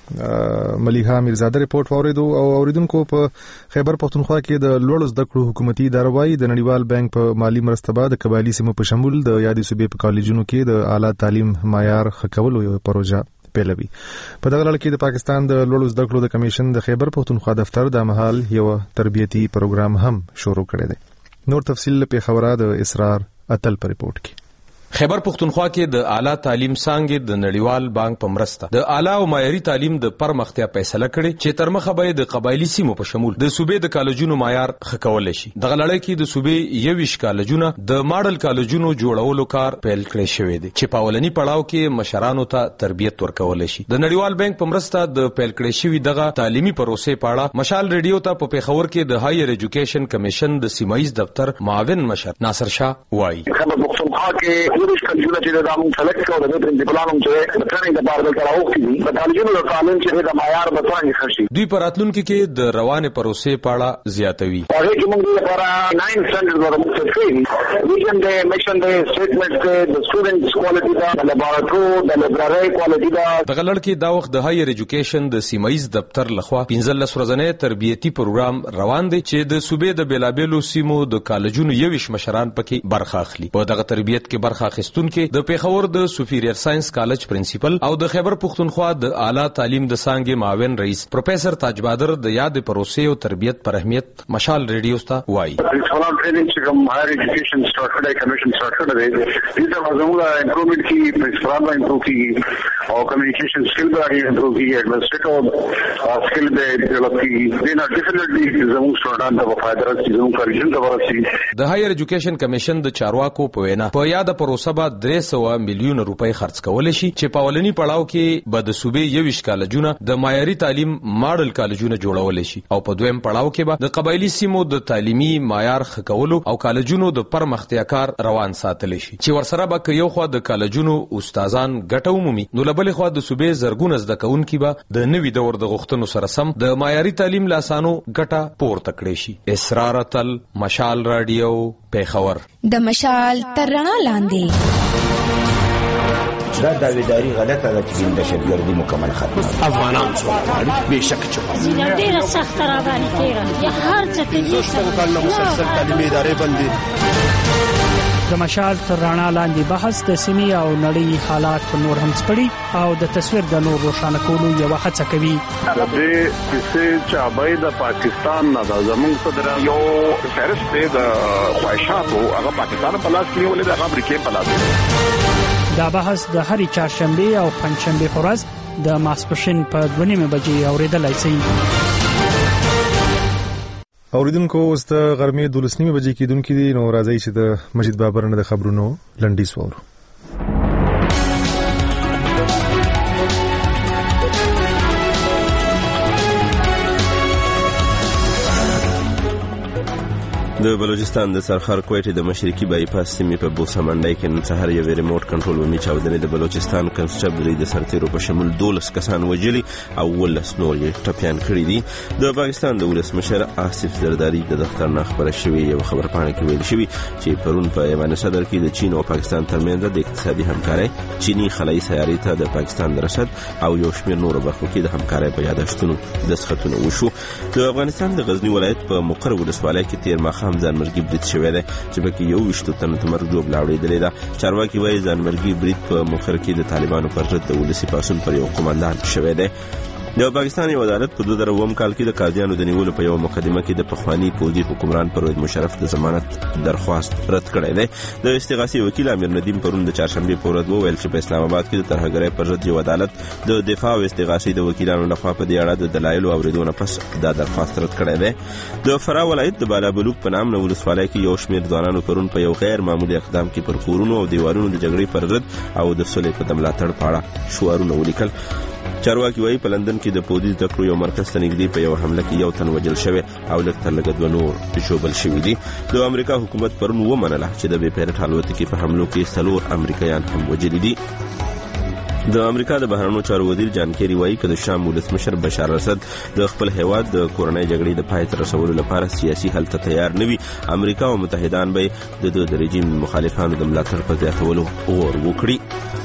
د ملیحه میرزاده رپورټ واوریدو او اوریدونکو په خیبر پختونخوا کې د لوړو زده کړو حکومتي اداره وایي د نړیوال بانک په مالی مرسته به د قبایلي سیمو په شمول د یادې صوبې په کالجونو کې د اعلی تعلیم معیار ښه کولو یو پروژه پیلوي. په دغه لړ کې د پاکستان د لوړو زده کړو د کمیشن د خیبر پختونخوا دفتر د مهال یو تربیتي پروګرام هم شروع کړی دی. نور تفصیل په خبره د اسرار اتل په رپورټ کې. خیبر پختونخوا کې د اعلی تعلیم څانګې د نړیوال بانک په مرسته د اعلی او معیاري تعلیم د پرمختیا فیصله کړې چې تر مخه به د قبایلی سیمو په شمول د صوبې د کالجونو معیار ښه کولی شي. دغه لړۍ کې د صوبې یوویشت کالجونه د ماډل کالجونو جوړولو کار پیل کړی شوی دی چې په اولني پړاو کې مشرانو ته تربیت ورکولی شي. د نړیوال بانک په مرسته د پیل کړی شوي دغه تعلیمي پروسې په اړه مشال ریډیو ته په پېښور کې د هایر ایجوکیشن کمیشن د سیمایي دفتر معاون مشر ناصر شاه وایي خیبر پختونخوا کې پولیس کالجونه چې دا موږ سلیکټ کړو د پرنسپلانو چې د ټریننګ لپاره دلته راوښتي دي د کالجونو د تعلیم چې د معیار به څنګه ښه شي. دوی په راتلونکي کې د روانې پروسې په اړه زیاتوي. هغې کې موږ لپاره ناین سټنډرډ به موږ سیټ کړي دي. ویژن دی میشن دی سټیټمنټ دی د سټوډنټس کوالټي ده د لیبارټرو د لایبررۍ کوالټي ده. دغه لړ کې دا وخت د هایر ایجوکیشن د سیمایي دفتر لخوا پنځلس ورځنی تربیتي پروګرام روان دی چې د صوبې د بیلابیلو سیمو د کالجونو یوویشت مشران پکې برخه اخلي. په دغه تربیت کې برخه اخیستونکي د پېښور د سوپیریر ساينس کالج پرنسپل او د خیبر پختونخوا د اعلی تعلیم د څانګې معاون رئیس پروفیسور تاج بادر د یاد پروسې او تربیت پر اهمیت مشال ریډیو ته وایي. پرنسپلان ټریننګ چې کوم هایر ایجوکیشن سٹارټ کړی کمیشن سٹارټ کړی دی دې ته زموږ امپروومنت کی پرنسپلان به امپروو کیږي او کمیونیکیشن سکل به امپروو کیږي ایڈمنسټریټیو سکل به ډیولپ کیږي. دې نه ډیفینیټلی زموږ سټوډنټ ته فائدہ راځي زموږ کالجونو ته ورسي. د هایر ایجوکیشن کمیشن د چارواکو په وینا په یاد پروسه به درې سوه میلیون روپۍ خرڅ کولای شي چې په اولنی پړاو کې به د صوبې یوویشت کالجونه د معیاري تعلیم ماډل کالجونه جوړول شي او په دویم پړاو کې به د قبایلی سیمو د تعلیمي معیار ښه کولو او کالجونو د پرمختیا کار روان ساتل شي چې ورسره به یو خوا د کالجونو استادان ګټه ومومي نو له بلې خوا د صوبې زرګونه زده کوونکي به د نوي دور د غوښتنو سره سم د معیاري تعلیم لاسانو ګټه پورته کړی شي. اسرار اتل مشال رادیو پېښور. د مشال تر رڼا لاندې دا داویداری غلطه ده چې د شتګردي مکمل ختمه افغانان څوک به شک چې ډیره سخت را باندې کېږي یا هر څه ته دې څو کال مسلسل تعلیمي ادارې بندي. د مشال تر رڼا لاندې بحث د سیمې او نړۍ حالات نور هم سپړي او د تصویر د نور روښانه کولو یو هڅه کوي. د دې کیسې چې د پاکستان نه د زموږ صدر یو فهرست د خواهشاتو هغه پاکستان په لاس کې ولې د امریکای په لاس دا بحث د هرې چهارشنبه او پنځشنبه په ورځ د ماسپښین په دوه نیمې بجې اورېدلای شئ. اوریدونکو اوس د غرمې دولس نیمې بجې کېدونکې دي، نو راځئ چې د مجید بابر نه د خبرونو لنډیز واورو. د بلوچستان د سرخار کوټې د مشرقي بایپاس سیمې په بوسه منډی کې نن سهار یو ریموټ کنټرول بمي چاودنې د بلوچستان کنسټبلري د سرتیرو په شمول دولس کسان وژلي او ولس نور یې ټپیان کړي دي. د پاکستان د ولسمشر آصف زرداری د دفتر نه خبره شوې یو خبرپاڼه کې ویل شوی چې پرون په ایوان صدر کې د چین او پاکستان ترمنځ د اقتصادي همکارۍ، چینی خلای سیارې ته د پاکستان د رسد او یو شمېر نورو برخو کې د همکارۍ په یادښتونو دستخطونه وشو. د افغانستان د غزنی ولایت په مقر ولسوالۍ کې تیر ماښام ځانمرګي برید شوی دی چې پکې یو ویشتو تنو ته مرګ جوړه اورېدلې ده. چارواکي وایي ځانمرګي برید په مقر کې د طالبانو پر ضد د ولسي پاڅون پر یو قومندان شوی دی. د پاکستان یو عدالت په دوه زره اووم کال کې د قاضیانو د نیولو په یو مقدمه کې د پخوانی پوځي حکمران پرویز مشرف د ضمانت درخواست رد کړی دی. د استغاثي وکیل امیر ندیم پرون د چهارشنبه په ورځ وویل چې په اسلام آباد کې د ترهګرۍ پر ضد یو عدالت د دفاع او استغاثي د وکیلانو لخوا په دې اړه د دلایلو اوریدو نه پس دا درخواست رد کړی دی. د فراه ولایت د بالابلوک په نام نو ولسوالۍ کې یو شمېر ځوانانو پرون په یو غیر معمولي اقدام کې پر کورونو او دیوالونو د جګړې پر ضد او د صلح په ملاتړ په اړه شعارونه ولیکل. چارواکي وایي په لندن کې د پولیس د کړو یو مرکز ته نږدې په یو حمله کې یو تن وژل شوی او لږ تر لږه دوه نور ژوبل شوي دي. د امریکا حکومت پرون ومنله چې د بې پیرټ الوتکې په حملو کې څلور امریکایان هم وژلي دي. د امریکا د بهرنیو چارو وزیر جان کیری وایي چې د شام ولسمشر بشار اسد د خپل هیواد د کورنۍ جګړې د پای ته رسولو لپاره سیاسي حل ته تیار نه وي. امریکا او متحدان به د د رژیم مخالفانو د ملاتړ په زیاتولو غور وکړي.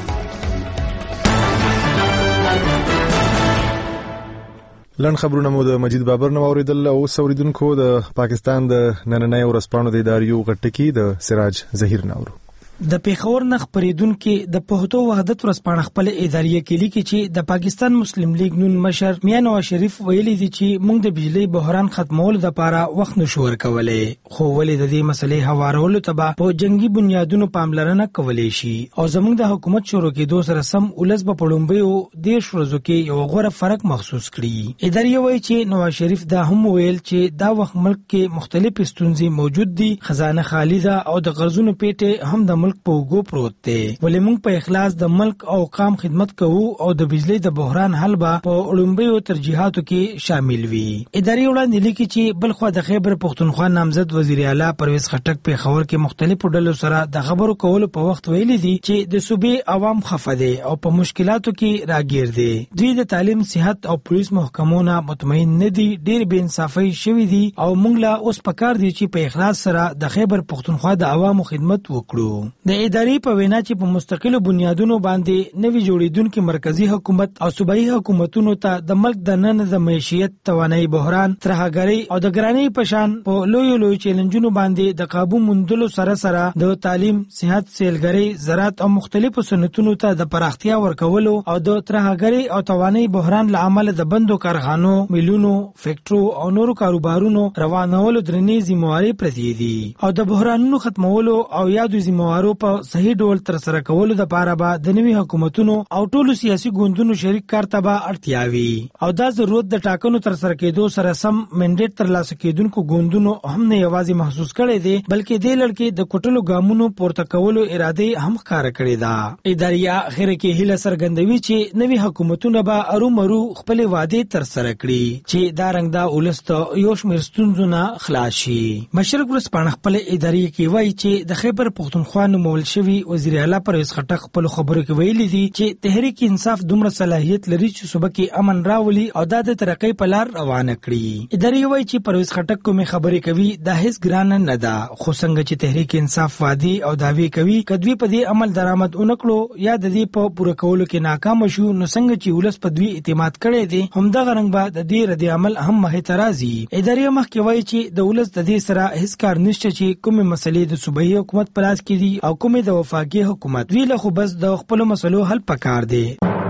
لن خبرونه مو د مجید بابر نو اوریدل. او اوریدونکو د پاکستان د نننۍ ورځپاڼو د اداریو غټکی د سراج ظهیر نورو. د پیښور نه خبرېدونکو د پښتو وحدت ورځپاڼه خپل اداریه کې لیکي چې د پاکستان مسلم لیگ نون مشر میاں نواز شریف ویلي دي چې موږ د بجلی بحران ختمولو لپاره وخت نشو ورکولای، خو ولې د دې مسلې هوارولو ته په جنگي بنیادونو پاملرنه کولای شي او زموږ د حکومت شروع کېدو سره سم ولس په پړومبیو دیش ورځو کې یو غوره فرق محسوس کړي. اداریه وایي چې نواز شریف دا هم ویل چې دا وخت ملک کې مختلف ستونزې موجود دي، خزانه خالی ده او د قرضونو پیټه هم د ملک په وګو پروت دی، ولې موږ په اخلاص د ملک او قام خدمت کوو او د بجلی د بحران حل به په اولمبیو ترجیحاتو کې شامل وي. اداري وړاندې لیکي چې بلخوا د خیبر پختونخوا نامزد وزیر اعلی پرویز خټک په خبر کې مختلفو ډلو سره د خبرو کولو په وخت ویلي دي چې د صوبې عوام خفه دي او په مشکلاتو کې راګیر دي. دوی د تعلیم، صحت او پولیس محکمونو مطمئن نه دي، ډېر بې انصافي شوې دي او موږ لا اوس پکار دي چې په اخلاص سره د خیبر پختونخوا د عوامو خدمت وکړو. د ادارې په وینا چې په مستقلو بنیادونو باندې نوي جوړیدونکو مرکزی حکومت او صوبایي حکومتونو ته د ملک د نن د معیشت، توانایي بحران، ترهګرۍ او د ګرانۍ پشان په لوی لوی چیلنجونو باندې د قابو موندلو سره سره د تعلیم، صحت، سیلګرۍ، زراعت او مختلفو صنعتونو ته د پراختیا ورکولو او د ترهګرۍ او توانایي بحران لامل د بندو کارخانو، میلونو، فیکټرو او نورو کاروبارونو روانولو درنې ذمہواري پرتی دي او د بحرانونو ختمولو او یادو ذمہوارو په صحیح ډول تر سره کولو لپاره به د نوي حکومتونو او ټولو سیاسي ګوندونو شریک کار ته به اړتیا وي او دا ضرورت د ټاکنو تر سره کېدو سره سم منډیټ ترلاسه کېدونکو ګوندونو هم نه یوازې محسوس کړي دي بلکې د لړکې د کوټلو ګامونو پورته کولو اراده هم ښکار کړې ده. اداریا اخر کې هیله څرګندوي چې نوي حکومتونه به ارومرو خپل وعده تر سره کړي چې دا رنګ دا ولست یو شمېر ستونزو نه خلاص شي. مشرق ورځپاڼه خپل ادارې کې وایي چې د خیبر پختونخوا نومول شوی وزیر اعلی پرویز خټک خپل خبرو کې ویلي دي چې تحریک انصاف دومره صلاحیت لري چې صوبه کې امن راولي او د ترقۍ په لار روانه کړي. ادارې وایي چې پرویز خټک کومې خبرې کوي دا هیڅ ګران نه ده، خو څنګه چې تحریک انصاف وادي او داوی کوي کدوی په دې عمل درآمد اونکړو یا د دې په پوره کولو کې ناکام شو نو څنګه چې ولس په دوی اعتماد کړي دي همدغه رنګ به د دې رد عمل هم مخې ته راځي. ادارې مخکې وایي چې د ولس د دې سره هیڅ کار نشته چې کومې مسلې د صوبایي حکومت په لاس کې دي او کومې د وفاقي حکومت وی له خو بس د خپل مسلو حل پکار دي.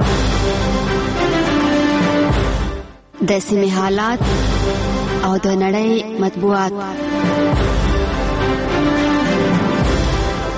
د سیمې حالات او د نړۍ مطبوعات.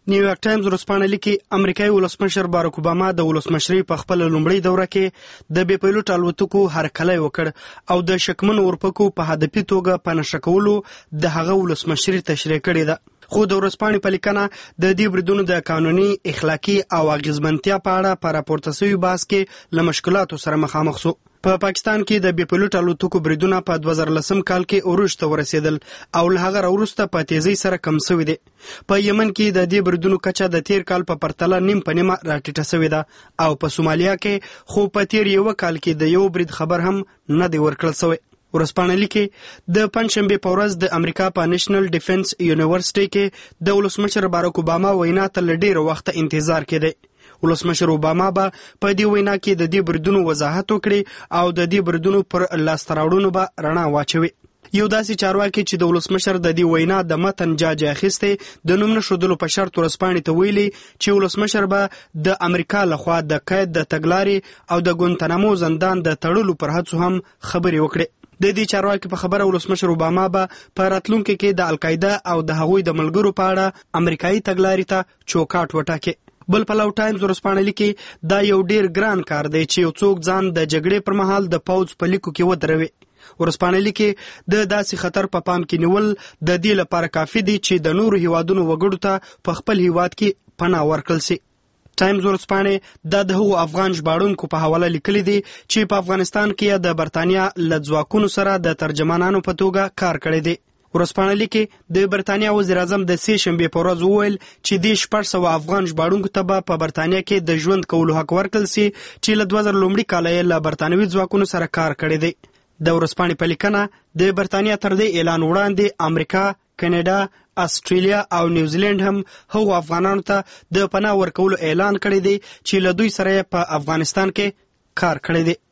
نیویارک ټایمز ورځپاڼه لیکي امریکایي ولسمشر باراک اوباما د ولسمشرۍ په خپل لومړۍ دوره کې د بې پیلوټ الوتکو هرکلی وکړ او د شکمنو اورپکو په هدفي توګه په نښه کولو د هغه ولسمشري تشریح کړې ده. خو د ورځپاڼې په لیکنه د دې بریدونو د قانوني، اخلاقي او اغیزمنتیا په اړه په راپورته شوي بحث کې له مشکلاتو سره مخامخ شو. په پاکستان کې د بې پیلوټ الوتکو بریدونه په دوه زره لسم کال کې عروج ته ورسېدل او له هغه راوروسته په تیزۍ سره کم شوي دي. په یمن کې د دې بریدونو کچه د تیر کال په پرتله نیم په نیمه راټیټه شوې ده او په سومالیا کې خو په تیر یو کال کې د یو برید خبر هم نه دی ورکړل شوی. ورځپاڼه لیکي د پنځشنبې په ورځ د امریکا په نېشنل ډیفنس یونیورسيټي کې د ولسمشر باراک اوباما وینا ته له ډېره وخته انتظار کېده. ولسمشر اوباما به په دې وینا کې د دې بریدونو وضاحت وکړي او د دې بریدونو پر لاسته راوړنو به رڼا واچوي. یو داسې چارواکي چې د ولسمشر د دې وینا د متن جاج اخیستې د نوم نښودلو په شرط ورځپاڼې ته ویلي چې ولسمشر به د امریکا لخوا د قید د تګلارې او د ګونتنامو زندان د تړلو پر هڅو هم خبرې وکړي. د دې چارواکي په خبره ولسمشر اوباما به په راتلونکي کې د القاعده او د هغوی د ملګرو په اړه امریکایي تګلارې ته چوکاټ وټاکي. بل پلو ټایمز ورځپاڼه لیکي دا یو ډیر ګران کار دی چې یو څوک ځان د جګړې پر مهال د پوځ په لیکو کې ودروي. ورځپاڼه لیکي د داسې خطر په پام کې نیول د دې لپاره کافي دی چې د نورو هیوادونو وګړو ته په خپل هیواد کې پناه ورکړل شي. ټایمز ورځپاڼه دا د هغو افغان ژباړونکو په حواله لیکلي دي چې په افغانستان کې د برتانیا له ځواکونو سره د ترجمانانو په توګه کار کړی دی. ورځپاڼه لیکي د برتانیا وزیر اعظم د سې شنبې په ورځ وویل چې دې شپږ سوه افغان ژباړونکو ته به په برتانیا کې د ژوند کولو حق ورکړل شي چې له دوه زره لومړي کاله یې له برتانوي ځواکونو سره کار کړی دی. د ورځپاڼې په لیکنه د برتانیا تر دې اعلان وړاندې امریکا، کاناډا، استرالیا او نیوزیلند هم هغو افغانانو ته د پناه ورکولو اعلان کړی دی چې له دوی سره یې په افغانستان کې کار کړی دی.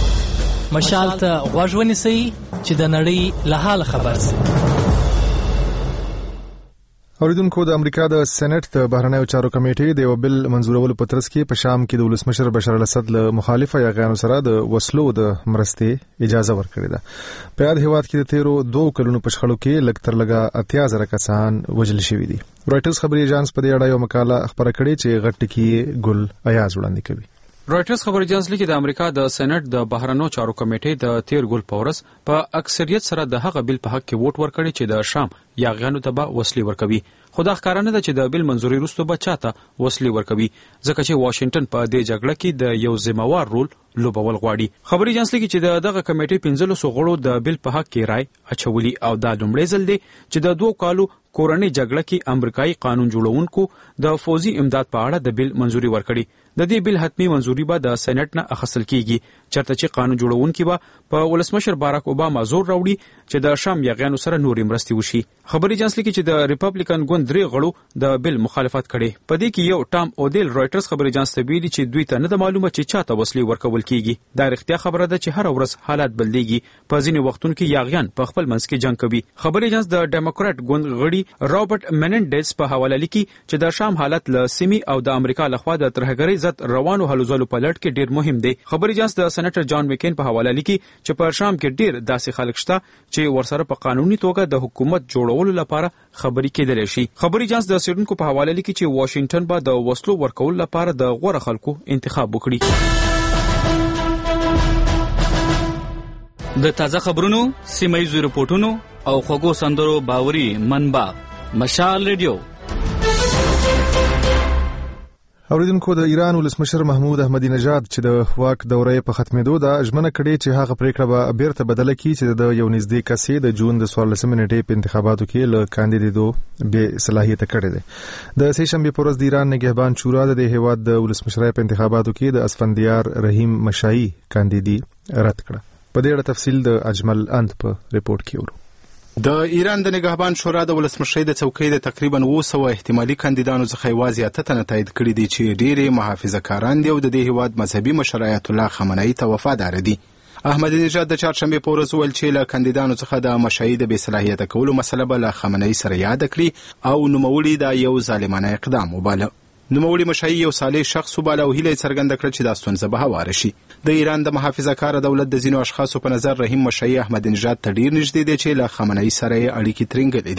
مشال ته غوږ ونیسئ چې د نړۍ له حاله خبر شئ. اوریدونکو د امریکا د سېنات د بهرنیو چارو کمیټې د یو بل منزورولو په ترڅ کې په شام کې د ولسمشر بشار الاسد له مخالفه یاغیانو سره د وسلو د مرستې اجازه ورکړې ده. په یاد هیواد کې د تیرو دوه کلونو په شخړو کې لږ تر لږه اتیا زره کسان وژل شوي دي. رایټرز خبري ایجانس په دې اړه یو مقاله خبره کړې چې غټ ټکی ګل ایاز وړاندې کوي. رایټرز خبري ایجنس لیکي د امریکا د سېنات د بهرنیو چارو کمیټې د تیر ګل پورس په اکثریت سره د هغه بل په حق کې ووټ ورکړي چې د شام یاغیانو ته به وسلې ورکوي. خو دا ښکارانه ده چې د بل منځوري وروسته به چاته وسلې ورکوي ځکه چې واشنگټن په دې جګړه کې د یو ذمہوار رول لوبول غواړي. خبري ایجنس لیکي چې دغه کمیټې پنځلسو غړو د بل په حق کې رائے اچولي او دا لومړی ځل دی چې د دوه کالو کورنۍ جګړه کې امریکایي قانون جوړونکو د فوزي امداد په اړه د بل منځوري ورکړي. د دې بل حتمی منځوري به د سېنات نه اخیستل کیږي چرته چې قانون جوړونکي به په ولسمشر باراک اوباما زور راوړي چې د شام یاغیانو سره نورې مرستې وشي. خبري ایجنس لیکي چې د ریپبلیکن ګوند درې غړو د بل مخالفت کړي. په دې کې یو ټام اودیل رایټرز خبري ایجنس ته ویلي چې دوی ته نه د معلومه چې چاته وسلې ورکول کیږي. دا رښتیا خبره ده چې هر ورځ حالات بدلیږي. په ځینې وختونو کې یاغیان په خپل منځ کې جنگ کوي. خبري ایجنس د ډیموکرات ګوند غړي رابرټ مننډز په حواله لیکي چې د شام حالت له سیمي او د امریکا لخوا د ترهګرۍ ضد روانو هلو ځلو په لړ کې ډیر مهم دی. خبري ایجنس د سېنیټر جان مکین په حواله لیکي چې په شام کې ډیر داسې خلک شته چې ورسره په قانوني توګه د حکومت جوړولو لپاره خبري کېدلی شي. خبري ایجنس د سیډونکو په حواله لیکي چې واشنگټن به د وسلو ورکولو لپاره د غوره خلکو انتخاب وکړي. د تازه خبرونو، سیمه ییزو رپورټونو او خوږو سندرو باوري منبع مشال ریډیو. اوریدونکو د ایران ولسمشر محمود احمدی نژاد چې د واک دوره په ختمېدو ده ژمنه کړې چې هغه پریکړه به بیرته بدله کړي چې د یو نږدې کسې د جون د څوارلسمې نیټې په انتخاباتو کې له کاندیدېدو بې صلاحیته کړی دی. د سې شنبې په ورځ د ایران نگهبان شورا د هیواد د ولسمشرۍ په انتخاباتو کې د اسفندیار رحیم مشایي کاندیدي رد کړه. په دې اړه تفصیل د اجمل اند په ریپورت کې ورو. د ایران د نگهبان شورا د ولسمشرۍ د څوکۍ د تقریبا اوه سوه احتمالي کاندیدانو څخه یوازې اته تنه تایید کړي دي چې ډېرې محافظه کاران دي او د دې هیواد مذهبي مشر آیت الله خامنه‌ای ته وفادار دي. احمدی نژاد د چهارشنبې په ورځ وویل چې له کاندیدانو څخه د مشایي د بې صلاحیته کولو مسله به له خامنه‌ای سره یاد کړي او نوموړي دا یو ظالمانه اقدام وباله. نوموړي مشایي یو صالح شخص وباله او هیله یې څرګنده کړه چې دا ستونزه به هواره شي. د ایران د محافظه کار دولت د ځینو اشخاصو په نظر رحیم مشایي احمدی نژاد ته ډیر نږدې دی چې له خامنه‌ای سره یې اړیکې ترنګلې دي.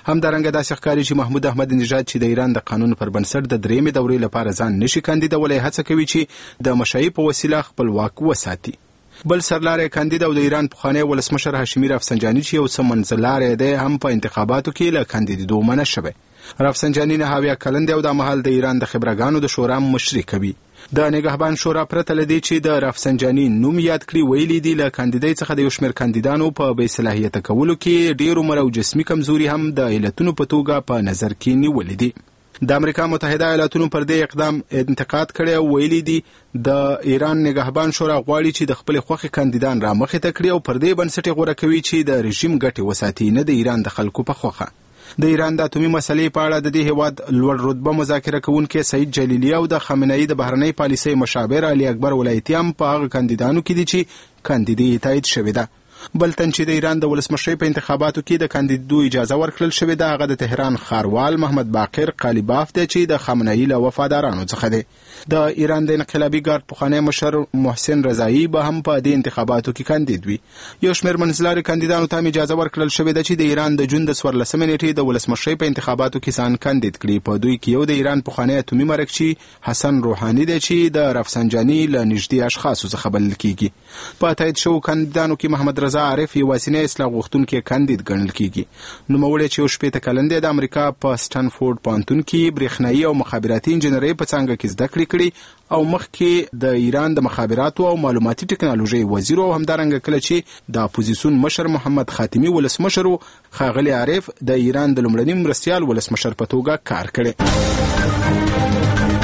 همدارنګه داسې ښکاري چې محمود احمد نژاد چې د ایران د قانون پر بنسټ د درېمې دورې لپاره ځان نشي کاندیدولی هڅه کوي چې د مشایي په وسیله خپل واک وساتي. بل سرلاری کاندید او د ایران پخوانی ولسمشر هاشمي رفسنجاني چې یو څه منځلاری دی هم په انتخاباتو کې له کاندیدېدو منع شوی. رفسنجاني نهه اویا کلن دی او دا مهال د ایران د خبرګانو د شورا مشري کوي. د نگهبان شورا پرته له دې چې د رفسنجاني نوم یاد کړي ویلي دي له کاندیدۍ څخه د یو شمېر کاندیدانو په بې صلاحیته کولو کې ډېر عمر او جسمي کمزوري هم د علتونو په توګه په نظر کې نیولي دي. د امریکا متحده ایالاتونو پر دې اقدام انتقاد کړی او ویلي دي د ایران نگهبان شورا غواړي چې د خپل خوښې کاندیدان را مخې ته کړي او پر دې بنسټ غوره کوي چې د رژیم ګټې وساتي نه د ایران د خلکو په خوښه. د ایران د اتومي مسلې په اړه د دې هیواد لوړ رتبه مذاکره کوونکي سعید جلیلی او د خامنه‌ای د بهرنۍ پالیسۍ مشاور علي اکبر ولایتي هم په هغه کاندیدانو کې دي چې کاندیدي تایید شوې ده. بل تن چې د ایران د ولسمشرۍ په انتخاباتو کې د کاندیدو اجازه ورکړل شوې ده هغه د تهران ښاروال محمد باقر قالیباف دی چې د خامنه‌ای له وفادارانو څخه دی. د ایران د انقلابي ګارد پخوانی مشر محسن رضایی به هم په دې انتخاباتو کې کاندید وي. یو شمېر منځلاري کاندیدانو ته هم اجازه ورکړل شوې ده چې د ایران د جون د څوارلسمې نیټې د ولسمشرۍ په انتخاباتو کې ځان کاندید کړي. په دوی کې یو د ایران پخوانی اتومي مرکچي حسن روحاني دی چې د رفسنجاني له نږدې اشخاصو څخه بلل کیږي. په تایید شوو کاندیدانو کې محمد رضا عارف یوازینی اصلاح غوښتونکی کاندید ګڼل کیږي. نوموړی چې یو شپېته کلن دی د امریکا په سټنفورډ پوهنتون کې برېښنایي او مخابراتي انجنیرۍ په څانګه کې زده کړې کړي او مخکې د ایران د مخابراتو او معلوماتي ټکنالوژۍ وزیر او همدارنګه کله چې د اپوزیسیون مشر محمد خاتمي ولسمشر و ښاغلی عارف د ایران د لومړني مرستیال ولسمشر په توګه کار کړی.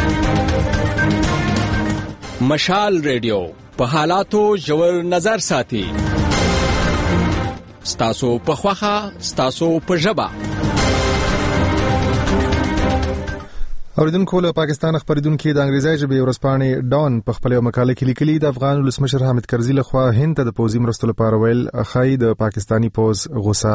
مشال ریډیو په حالاتو ژور نظر ساتي. ستاسو په خوخه ستاسو په ژبه. اوریدونکو له پاکستان خبرېدونکو د انګریزي ژبې ورځپاڼې ډان په خپل مقاله کې لیکلي د افغان ولسمشر حامد کرزي لخوا هند ته د پوځي مرستو لپاره ویل خای د پاکستانی پوز غوسه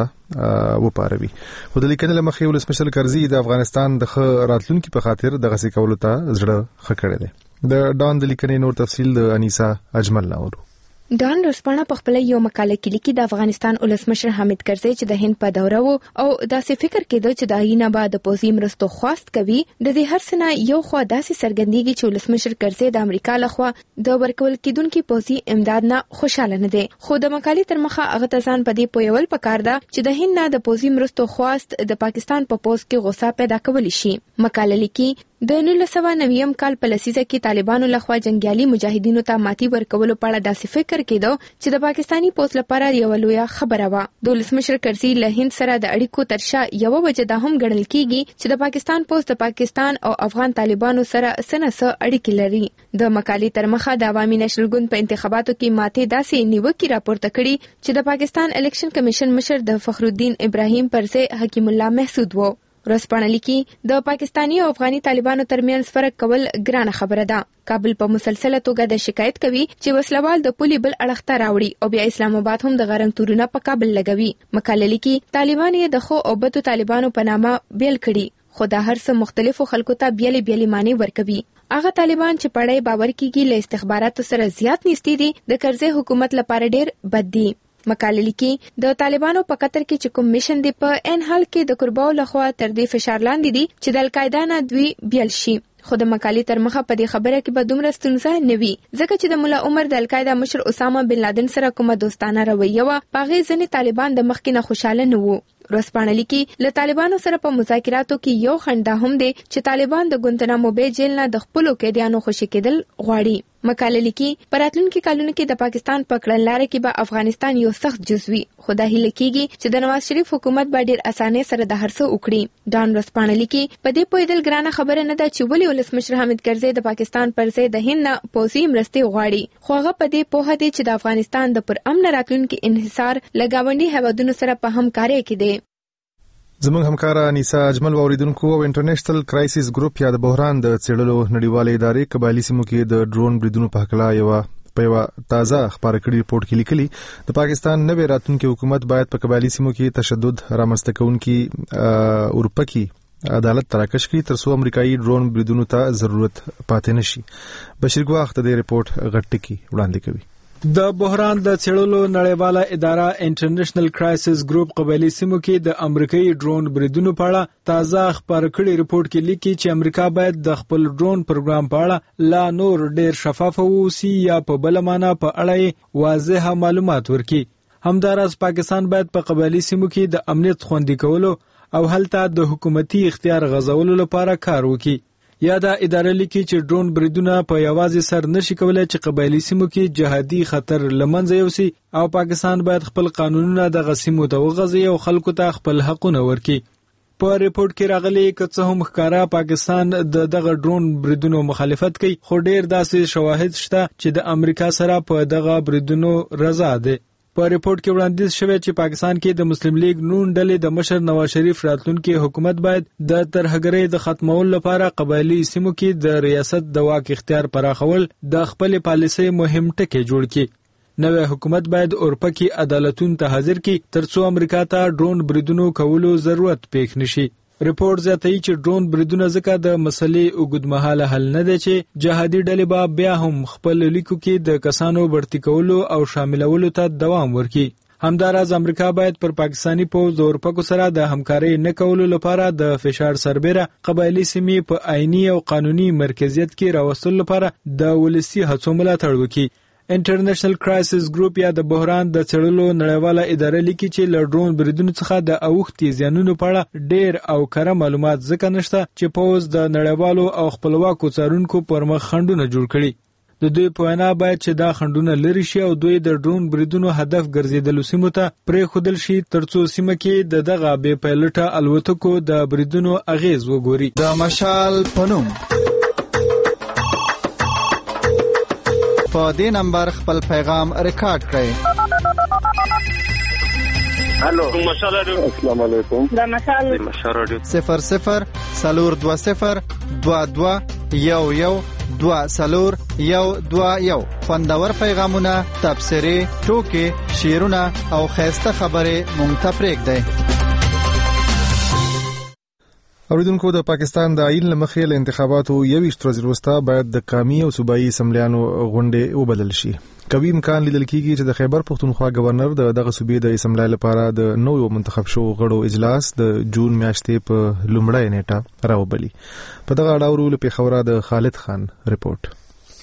وپاروي. خو د لیکنې مخې ولسمشر کرزي د افغانستان د راتلونکو په خاطر د غسي کولو ته زړه خکړی دی. د ډان د لیکنې نور تفصیل د انیسا اجمل ناورو. ډان ورځپاڼه په خپل یو مقاله کې لیکي د افغانستان ولسمشر حامد کرزي چې د هند په دوره وو او داسې فکر کېده چې د اینا بعد د پوځي مرستو خواست کوي د دې هر څه یو خوا داسې څرګندېږي چې ولسمشر کرزي د امریکا لخوا د ورکول کېدونکو پوځي امداد نه خوشاله نه دي. خو د مقالې تر مخه هغه ځان په دې پویول پکار ده چې د هند نه د پوځي مرستو خواست د پاکستان په پوز کې غوسه پیدا کولی شي. مقاله لیکي د نولس سوه نوي کال په لسیزه کې طالبانو لخوا جنگیالي مجاهدینو ته ماتي ورکولو په اړه داسې فکر کېده چې د پاکستانی پوز لپاره یو لویه خبره وه. د ولسمشر کرزي له هند سره د اړیکو ترشا یو وجه دا هم ګڼل کیږي چې د پاکستان پوز د پاکستان او افغان طالبانو سره سنسه اړیکې لري. د مقالې تر مخه د عوامي نشل ګوند په انتخاباتو کې ماته داسې نیوکې راپورته کړي چې د پاکستان الیکشن کمیشن مشر د فخرالدین ابراهیم پر ځای حکیم الله محسود وو. ورځپاڼه لیکي د پاکستانی او افغاني طالبانو ترمنځ فرق کول ګرانه خبره ده. کابل په مسلسله توګه د شکایت کوي چې وسلوال د پولي بل اړخ ته راوړي او بیا اسلام آباد هم د غرنګ تورونه په کابل لګوي. مقاله لیکي طالبان یې د خو او بدو طالبانو په نامه بیل کړي خو دا هر څه مختلفو خلکو ته بیلې بیلې معنی ورکوي. هغه طالبان چې پړای باور کیږي له استخباراتو سره زیات نږدې دي د کرزي حکومت لپاره ډیر بد دي. مقاله لیکي د طالبانو په قطر کې چې کوم میشن دی په ان حال کې د قرباو لخوا تر دې فشار لاندې دي چې د القاعده نه دوی بیل شي. خو د مقالې تر مخه په دې خبره کې به دومره ستونزه نه وي ځکه چې د مولا عمر د القاعده مشر اسامه بن لادن سره کومه دوستانه رویه وه په هغې ځینې طالبان د مخکې نه خوشحاله نه وو. ورځپاڼه لیکي له طالبانو سره په مذاکراتو کې یو خنډ دا هم دی چې طالبان د ګوانتانامو بې جیل نه د خپلو قیدیانو خوشي کېدل غواړي. مقاله لیکي په راتلونکي کلونو کې د پاکستان په کړنلاره کې به افغانستان یو سخت جزوي خو دا هیله کېږي چې د نواز شریف حکومت به ډېر اسانۍ سره د هر څه وکړي. ډان ورځپاڼه لیکي په دې پوهېدل ګرانه خبره نه ده چې ولې ولسمشر حامد کرزي د پاکستان پر ځای د هند نه پوځي مرستې غواړي خو هغه په دې پوهه دی چې د افغانستان د پر امن راتلونکي انحصار له ګاونډي هیوادونو سره په همکارۍ کې دی. زموږ همکاره انیسا اجمل واوریدونکو او انټرنیشنل کرایسس ګروپ یا د بحران د څېړلو نړیوالې ادارې قبایلي سیمو کې د ډرون بریدونو په هکله یوه په یوه تازه خبره کړي رپورټ کې لیکلي د پاکستان نوې راتلونکي حکومت باید په قبایلي سیمو کې تشدد رامنځته کوونکي اورپکي عدالت تراکش کړي تر څو امریکایي ډرون بریدونو ته ضرورت پاتې نشي. بشیر ګواخ د دې رپورټ غټ ټکی وړاندې کوي. د بحران د څېړلو نړیواله اداره انټرنیشنل کرایسس ګروپ قبایلي سیمو کې د امریکایي ډرون بریدونو په اړه تازه خبر کړي ریپورت کې لیکي چې امریکا باید د خپل ډرون پروګرام په اړه لا نور ډیر شفاف اوسي یا په بل معنا په اړه واضح معلومات ورکړي. همداراز پاکستان باید په قبایلي سیمو کې د امنیت خوندي کولو او هلته د حکومتي اختیار غځولو لپاره کار وکړي. یا دا اداره لیکي چې ډرون بریدونه په یوازې سر نشي کولای چې قبایلي سیمو کې جهادي خطر لمنځه یوسي او پاکستان باید خپل قانونونه د غسیمو ته وغځي او خلکو ته خپل حقونه ورکړي. په ریپورت کې راغلي که څه هم ښکارا پاکستان د دغه ډرون بریدونو مخالفت کوي، خو ډیر داسې شواهد شته چې د امریکا سره په دغه بریدونو رضا ده. په ریپورت کې وړاندیز شوی چې پاکستان کې د مسلم لیگ نون ډلې د مشر نواز شریف راتلونکي حکومت باید د ترهګرۍ د ختمولو لپاره قبایلي سیمو کې د ریاست د واک اختیار پراخول د خپل پالیسۍ مهم ټکی جوړ کړي. نوې حکومت باید اورپکي عدالتونو ته حاضر کړي ترڅو امریکا ته ډرون بریدونو کولو ضرورت پېښ نشي. ریپورت زیاتوي چې ډرون بریدونه ځکه د مسلې اوږدمهاله حل نه دی چې جهادي ډلې به بیا هم خپل لیکو کې د کسانو برتی کولو او شاملولو ته دوام ورکړي. همداراز امریکا باید پر پاکستانی پوځ د اورپکو سره د همکارۍ نه کولو لپاره د فشار سربېره قبایلي سیمې په آئینی او قانوني مرکزیت کې راوستلو لپاره د ولسي هڅو ملاتړ وکړي. انټرنیشنل کرایسس ګروپ یا د بحران د څېړلو نړیواله اداره لیکي چې له ډرون بریدونو څخه د اوښتي زیانونو په اړه ډیر او کره معلومات ځکه نشته چې پوځ د نړیوالو او خپلواکو څارونکو پر مخ خنډونه جوړ کړي. د دوی په وینا باید چې دا خنډونه لرې شي او دوی د ډرون بریدونو هدف ګرځېدلو سیمو ته پرېښودل شي ترڅو سیمه کې د دغه بې پایلټه الوتکو د بریدونو اغیز وګوري. د مشال پنوم په دې نمبر خپل پیغام ریکارډ کړئ. الو مشال رادیو. السلام علیکم. د مشال د مشال رادیو صفر صفر سلور دو صفر دو دو یو یو دو سلور یو دو یو. خوندور پیغامونه، تبصرې، ټوکې، شعرونه او خیسته خبرې مونږ ته پرېږدئ. اوریدونکو د پاکستان د آئین لمخې له انتخاباتو یویشت ورځې وروسته باید د قامي او صوبایي اسمبلیانو غونډې وبلل شي. قوي امکان لیدل کېږي چې د خیبر پښتونخوا گورنر د دغه صوبې د اسمبلی لپاره د نویو منتخب شوو غړو اجلاس د جون میاشتې په لومړۍ نیټه راوبلي. په دغه اړه اورو له پېښوره د خالد خان رپورټ.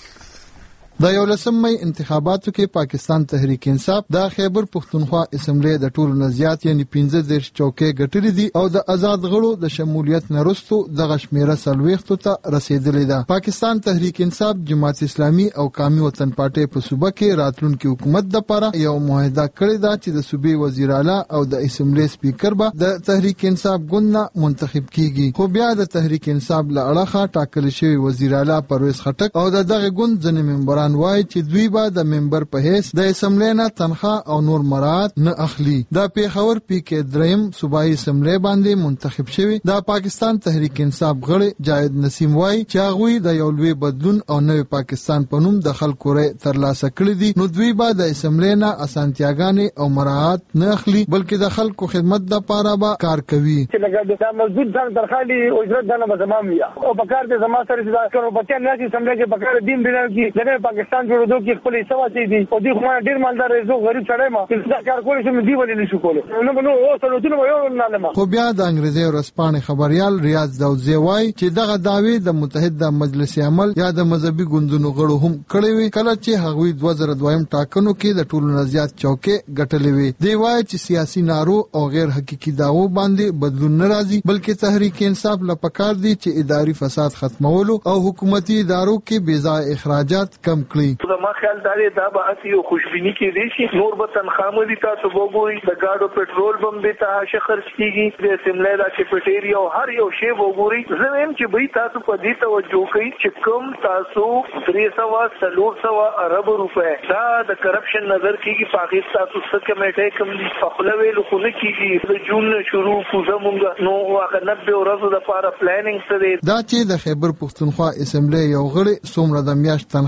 د یولسم مئی انتخاباتو کې پاکستان تحریک انصاف د خیبر پښتونخوا اسمبلی د ټولو نه زیات یعنی پنځه دېرش چوکۍ ګټلې دي او د آزاد غړو د شمولیت نه وروسته دغه شمیره څلوېښتو ته رسیدلې ده. پاکستان تحریک انصاف، جماعت اسلامي او قومي وطن پارټۍ په صوبه کې راتلونکي حکومت لپاره یو معاهده کړې ده چې د صوبې وزیر اعلی او د اسمبلی سپیکر به د تحریک انصاف ګوند نه منتخب کیږي. خو بیا د تحریک انصاف له اړخه ټاکل شوی وزیر اعلی پرویز خټک او د دغه ګوند ځینې ممبران وایي چې دوی به د ممبر په حیث د اسمبلی نه تنخواه او نور مراعات نه اخلي. د پیښور پی کې دریم صوبایي اسمبلی باندې منتخب شوی د پاکستان تحریک انصاف غړي جاید نسیم وایي چې هغوی د یو لوی بدلون او نوې پاکستان په نوم د خلکو رای ترلاسه کړی دي، نو دوی به د اسمبلی نه اسانتیاګانې او مراعات نه اخلي بلکې د خلکو خدمت لپاره به کار کوي. چې لکه د مسجد ځان ترخالي اجرت دنه به زمام وي او په کار د زما سره چې کارو بچا نه چې اسمبلی کې په کار دین بنا کې د پاکستان جوړېدو کې خپل حصہ واچي دي او دوی خو ډیر مالدار زو غریب سړی ما چې دا کار کولی شم دی ولې نشو کولای نو نو او سلوتونه یو نه لمه. خو بیا د انګریزي ورځپاڼې خبريال ریاض داوودزی وایي چې دغه داوی د متحده مجلس عمل یا د مذهبي ګوندونو غړو هم کړی وي کله چې هغوی دوه زره دویم ټاکنو کې د ټولو نه زیات چوکۍ ګټلې وي. دی وایي چې سیاسي نارو او غیر حقيقي داوو باندې بدلون نه راځي بلکې تحریک انصاف لا پکار دي چې اداري فساد ختمولو او حکومتي ادارو کې بې ځای اخراجات کم کړي. ما خیال داري دا به اسی او خوشبینی کې دي چې نور به تنخواه دي تاسو وګورئ د ګاډو پټرول بم دي ته خرج کیږي د سیملای د سیکریټری او هر یو شی وګورئ. زموږ چې به تاسو په دې توجه کوي چې کوم تاسو درې سوه څلور سوه ارب روپے دا د کرپشن نظر کیږي پاکستان تاسو څه کمیټه کوم خپل ویل خو نه کیږي د جون شروع کوزه مونږ نو واخه نبه ورځې د لپاره پلانینګ سره دا چې د خیبر پښتونخوا اسمبلی یو غړي څومره د میاشت تنخواه او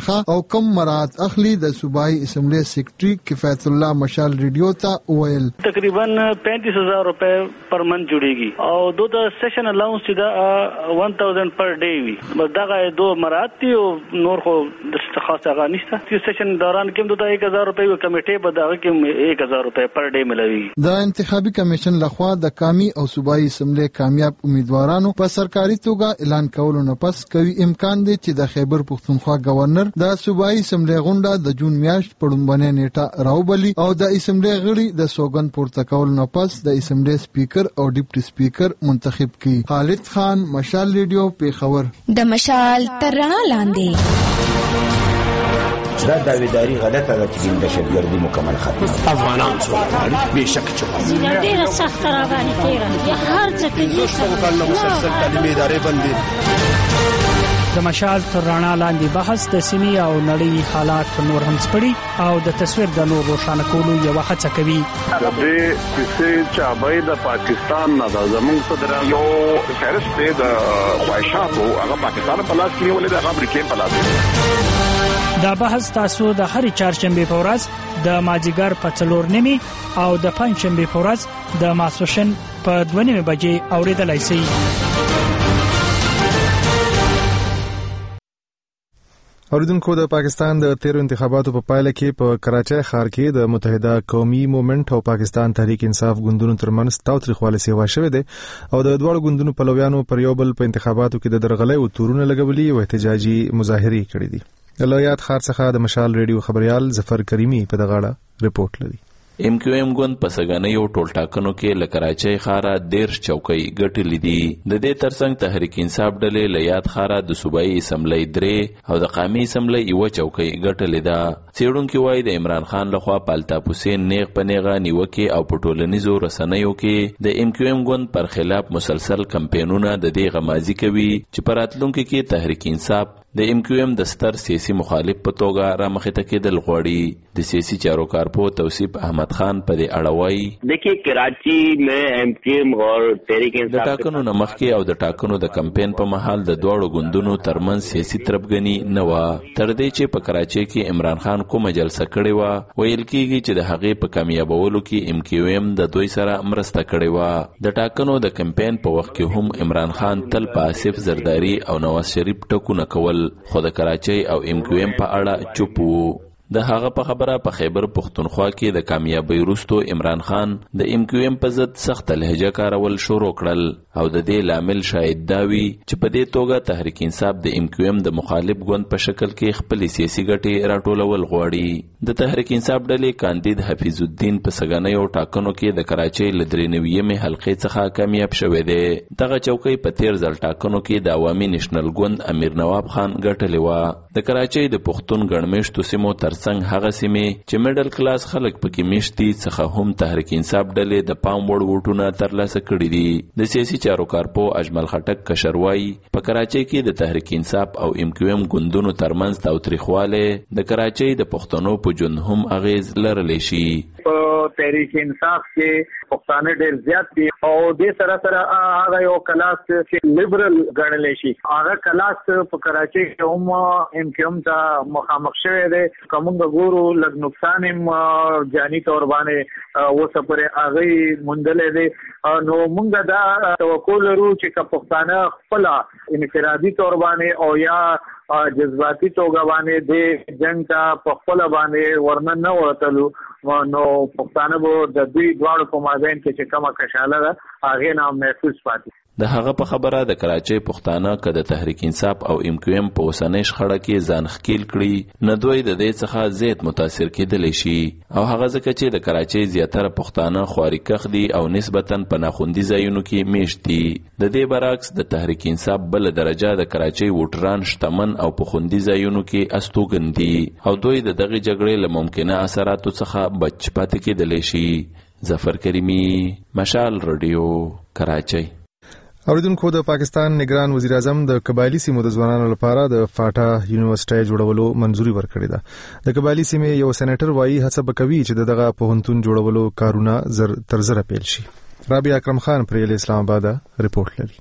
کم مراعات اخلي د صوبایي اسمبلی سیکریټري کفایت الله مشال ریډیو ته وویل تقریبا پینتیس هزار روپے پر منتھ جوړيږي او دو د سیشن الاونس چې دا ون تھاؤزینڈ پر ډے وي بس دا دو مراعات دي او نور خو د خاص هغه نشته چې سیشن دوران کې دوه ایک هزار روپے کمیټه به دا کې ایک هزار روپے پر ډے ملوي. د انتخابي کمیشن لخوا د کامی او صوبایي اسمبلی کامیاب امیدوارانو په سرکاري توګه اعلان کولو نه پس کوي امکان دی چې د خیبر پختونخوا گورنر د صوبایي اسمبلی غونډه د جون میاشت په لومړنۍ نیټه راوبلي او د اسمبلی غړي د سوګند پورته کول نه پس د اسمبلی سپیکر او ډیپټي سپیکر منتخب کړي. خالد خان، مشال ریډیو، پیښور. د مشال تر رڼا لاندې دا داویداری غلطه ده چې د دهشتګردي مکمل ختم افغانان څو به شک چې ډیره سخت را باندې تیره یا هر څه کې دوه کال مسلسل تعلیمي ادارې بندي. د مشال تر رڼا لاندې بحث د سیمې او نړۍ حالات نور هم سپړي او د تصویر د نور روښانه کولو یو هڅه کوي. د دې چې چابای د پاکستان نه د زمونږ صدر یو فهرست دی د خواهشاتو هغه پاکستان په لاس کې ولې د امریکا په لاس. دا بحث تاسو د هرې چهارشنبه په ورځ د مازیګر په څلور نیمې او د پنځشنبه په ورځ د ماسوشن په دوه نیمې بجې اوریدلای شئ. اوریدونکو، د پاکستان د تیرو انتخاباتو په پایله کې په کراچۍ ښار کې د متحده قومي موومېنټ او پاکستان تحریک انصاف ګوندونو ترمنځ تاوتریخوالی سیوا شوې ده او د دواړو ګوندونو پلویانو پر یو بل په انتخاباتو کې د درغلۍ او تورونه لګولي او احتجاجي مظاهرې کړې دي. د لویات ښار څخه د مشال ریډیو خبريال ظفر کریمی په دغه اړه رپورټ لري. ام کیو ام ګوند په سګنیو ټول ټاکنو کې ل کراچۍ ښاره دیرش چوکۍ ګټلې دي. د دې ترڅنګ تحریک انصاف ډلې لیات ښاره د صوبایي اسمبلی درې او د قومي اسمبلی یو چوکۍ ګټلې ده. څېړونکي وایي د عمران خان لخوا پالتاپ حسین نیغ په نیغه نیوکې او په ټولنیزو رسنیو کې د ام کیو ام ګوند پر خلاف مسلسل کمپینونه د دې غمازي کوي چې په راتلونکي کې تحریک انصاف د ام کیو ام د ستر سیاسي مخالف په توګه را مخې ته کېدل غواړي. د سیاسي چارو کارپو توصیف احمد خان په دې اړه وایي देखिए कराची में M Q M और तहरीक انصاف د ټاکنو نه مخکې او د ټاکنو د کمپاین په مهال د دوړو ګوندونو ترمنځ سیاسي تربګنی نه و. تر دې چې په کراچۍ کې عمران خان کومه جلسه کړې و، ویل کېږي چې د هغې په کامیابولو کې ام کیو ایم د دوی سره مرسته کړې و. د ټاکنو د کمپاین په وخت کې هم عمران خان تل په آصف زرداری او نواز شریف ټکونه کول، خو د کراچۍ او ام کیو ایم په اړه چوپ وو. د هغه په خبره په خیبر پختونخوا کې د کامیابی وروسته عمران خان د ام کیو ایم په ضد سخت لهجه کارول شروع کړل او د دې لامل شاید دا وي چې په دې توګه تحریک انصاف د ام کیو ایم د مخالف ګوند په شکل کې خپل سیاسي ګټې راټولول غواړي. د تحریک انصاف ډلې کاندید حفیظ الدین په سګنیو ټاکنو کې د کراچۍ له درې نویمې حلقې څخه کامیاب شوی دی. دغه چوکۍ په تیر ځل ټاکنو کې د عوامي نېشنل ګوند امیر نواب خان ګټلې وه. د کراچۍ د پښتون ګڼمېشتو سیمو تر څنګ هغه سیمې چې میډل کلاس خلک پکې میشتي څخه هم تحریک انصاف ډلې د پام وړ ووټونه ترلاسه کړي دي. د سیاسي چارو کارپو اجمل خټک کشروایی په کراچۍ کې د تحریک انصاف او ام کیو ایم ګوندونو ترمنځ تاوتریخوالی د کراچۍ د پښتنو په ژوند هم اغیز لرلی شي. تحریک انصاف کې پښتانه ډېر زیات دي او د سره سره هغه یو کلاس چې لیبرل ګڼل شي، هغه کلاس په کراچۍ کې هم ام کیو ایم ته مخامخ شوی دی. کومه ګورو لږ نقصان هم جاني تور باندې اوسه پرې هغه مندلې دي. نو موږ دا توقع لرو چې پښتانه خپل انفرادي تور باندې او یا جذباتي توګه باندې د جنگ ته په خپل باندې ورنن نه ورتلو، نو پښتانه به د دوی دواړو په مابین کې چې کومه کشاله ده هغې نه محفوظ پاتې. د هغه په خبره د کراچۍ پښتانه که د تحریک انصاف او ام کیو ایم په اوسنۍ شخړه کې ځان ښکیل کړي، نه دوی د دې څخه زیات متاثر کېدلی شي. او هغه ځکه چې د کراچۍ زیاتره پښتانه خوارکخ دي او نسبتاً په ناخوندي ځایونو کې میشت دي. د دې برعکس د تحریک انصاف بله درجه د کراچۍ ووټران شتمن او په خوندي ځایونو کې استوګن دي او دوی د دغې جګړې له ممکنه اثراتو څخه بچ پاتې کېدلی شي. ظفر کریمی، مشال رادیو، کراچۍ. اوریدونکو، د پاکستان نگران وزیر اعظم د قبایلی سیمو د ځوانانو لپاره د فاټا یونیورسيټي جوړولو منځوري ورکړې ده. د قبایلی سیمې یو سېنیټر وایي هڅه وکوي چې دغه پوهنتون جوړولو کارونه زر تر زره پیل شي. رابعه اکرم خان پرېل اسلام آباد رپورټ لري.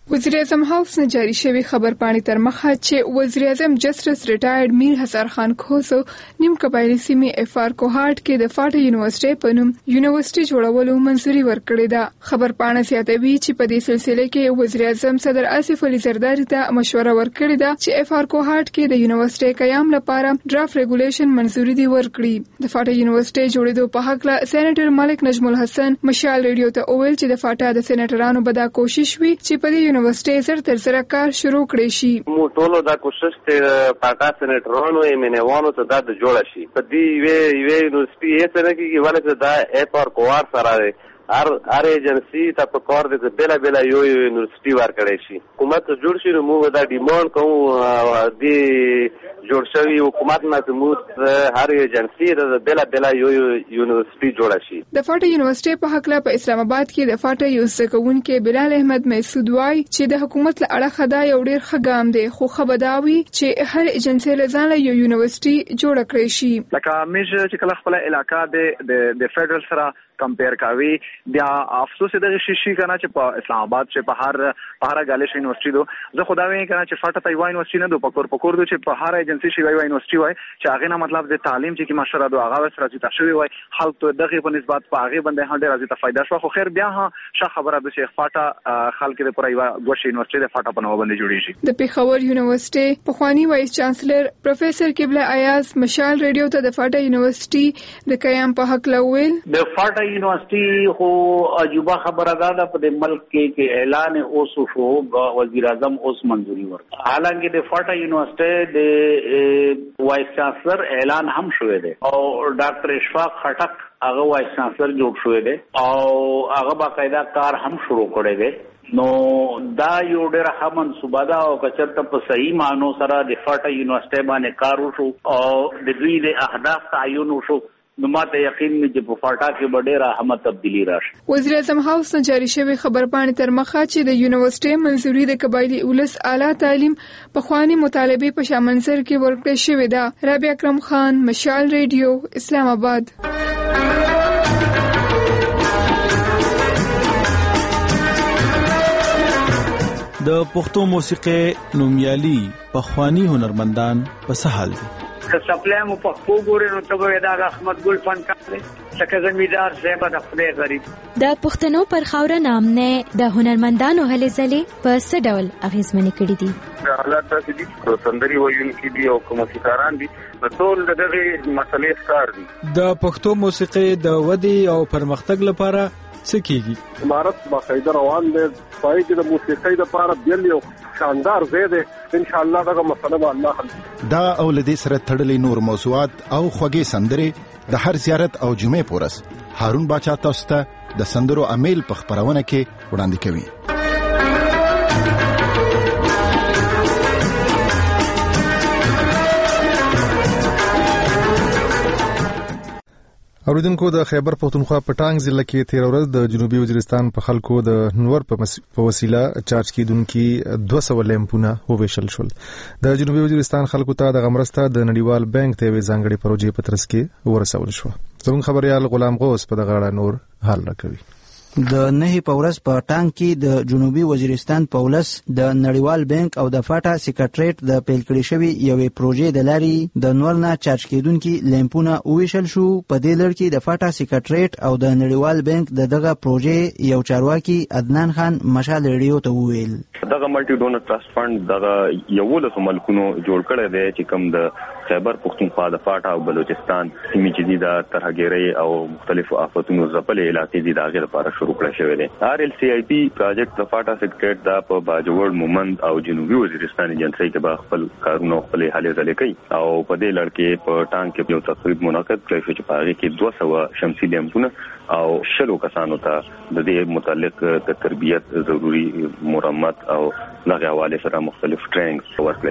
وزیر اعظم هاوس نه جاری شوی خبر پاڼې تر مخه چې وزیر اعظم جسټس ریټایرډ میر هزار خان کوسو نیم قبایلی سیمې اف آر کوهارت کې د فاټا یونیورسيټي په نوم یونیورسيټي جوړولو منځوري ورکړې ده. خبر پاڼه زیاتوي چې په دې سلسله کې وزیر اعظم صدر آصف علي زرداری ته مشوره ورکړې ده چې اف آر کوهارت کې د یونیورسيټي قیام لپاره ډرافټ ریګولیشن منځوري دی ورکړي. د فاټا یونیورسيټي جوړېدو په حق له سېنیټر ملک نجم الحسن مشال ریډیو ته وویل چې د فاټا د سېنیټرانو به دا کوشش وي چې په دې یونیورسيټي زر تر زر کار شروع کړي شي. مو ټول دا کوشش ته پاکا سېنیټرانو یې منوانو ته دا جوړ شي. په دې وی وی یونیورسيټي یې څنګه کې ولې دا اپ اور کوار سره هر هر ایجنسی ته په کار د بلا بلا یو یونیورسيټي ورکړي شي. حکومت جوړ شي نو موږ دا ډیماند کوو د جوړ شوی حکومت نه موږ هر ایجنسی د بلا بلا یو یونیورسيټي جوړ شي. د فاټا یونیورسيټي په حق له په اسلام آباد کې د فاټا یو څکونکو بلال احمد مسعود وای چې د حکومت له اړه خدای یو ډیر خګام دی خو خبرداوي چې هر ایجنسی له ځان له یو یونیورسيټي جوړ کړی شي. لکه مې چې کله خپل علاقہ د د فدرال سره کمپیر کوي بیا افسوس دغه شي شي کنه چې په اسلام آباد چې په هر په هر غالش یونیورسيټي دو زه خدای کنه چې فاټا ته یو یونیورسيټي نه دو پکور پکور دو چې په هر ایجنسی شي یو یونیورسيټي وای چې هغه نه مطلب د تعلیم چې کی مشره دو هغه سره چې تشوي وای خلک ته دغه په نسبت په هغه باندې هډه راځي ته فائدہ شو خو خیر بیا ها ش خبره د شیخ فاټا خلک د پرای غوښ یونیورسيټي د فاټا په نوو باندې جوړی شي. د پیښور یونیورسيټي په خواني وایس چانسلر پروفیسور قبله ایاز مشال ریډیو ته د فاټا یونیورسيټي د قیام په حق لویل. د فاټا یونیورسيټي خو عجوبه خبره ده په ملک کې کې اعلان اوس شو وزیر اعظم اوس منځوري ورکړه. حالانکه د فاټا یونیورسيټي د وایس چانسلر اعلان هم شوی دی او ډاکټر اشفاق خټک هغه وایس چانسلر جوړ شوی دی او هغه باقاعده کار هم شروع کړی دی. نو دا یو ډېر ښه منصوبه ده او که چېرته په صحیح معنو سره د فاټا یونیورسيټي باندې کار وشو او د دوی د اهداف تعین وشو نو ماته یقین مې چې په فاټا کې به ډېره اهمه تبدیلي راشي. وزیر اعظم هاوس نه جاری شوی خبر پاڼې تر مخه چې د یونیورسيټي منځوري د قبایلی اولس اعلی تعلیم په خواني مطالبه په شامنسر کې ورکړل شوې ده. رابعه اکرم خان مشال ریډیو اسلام آباد. د پښتو موسیقي نومیالي په خواني هنرمندان په سهال دي. که سپلای مو په خو ګورې نو ته به دا احمد ګل فنکار دی څنګه زمیدار صاحب د خپل غریب د پښتنو پر خاوره نام نه د هنرمندانو هلې ځلې په څه ډول اغیزمنې کړې دي. حالات داسې دي چې سندري وایونکي دي او موسیقاران دي ټول دغه مسلې ښکار دي. د پښتو موسیقي د ودی او پرمختګ لپاره څه کیږي؟ امارت باقاعده روان دي پای کې د موسیقۍ لپاره بیل یو شاندار زیاده ان شاء الله دغه مسله به الله حل. دا اولدي سره تړلې نور موضوعات او خوږې سندرې د هر زیارت او جمعې پورس هارون باچا تاسو ته د سندرو امیل په خبرونه کې وړاندې کوي. اوریدونکو د خیبر پختونخوا په ټانګ ضلع کې تیر ورځ د جنوبي وزیرستان په خلکو د نور په وسیله چارج کیدونکو دوه سوه لیمپونه وویشل شول. د جنوبي وزیرستان خلکو ته د غمرسته د نړیوال بانک ته وی ځانګړي پروژې په ترڅ کې ورسول شو. زموږ خبريال غلام غوث په دغه اړه نور حال راکوي. د نهي پورس په ټانګ کې د جنوبي وزیرستان پولس د نړیوال بانک او د فاټا سیکریټریټ د پیل کړی شوی یوې پروژې د لارې د نور نه چارج کیدونکو لیمپونه وویشل شو. په دې لړ کې د فاټا سیکریټریټ او د نړیوال بانک د دغه پروژې یو چارواکي عدنان خان مشال ریډیو ته وویل دغه ملټي ډونر ټرست فند دغه یو له ملکونو جوړ کړی دی چې کوم د خیبر پختونخوا د فاټا او بلوچستان سیمې چې دي د ترهګیرۍ او مختلفو آفتونو ځپلې علاقې دي د هغې لپاره شروع کړی شوی دی. آر ایل سی آی پی پروجیکټ د فاټا سیکریټریټ دا په باجوړ مومند او جنوبي وزیرستان ایجنسۍ کې به خپل کارونه خپلې هلې ځلې کوي او په دې لړ کې په ټانګ کې یو تقریب منعقد کړی شو چې په هغې کې دوه سوه شمسي لیمپونه او شلو کسانو ته د دې متعلق د تربیت ضروري مرمت او دغه حواله سره مختلف ټریننګ ورکړل شو.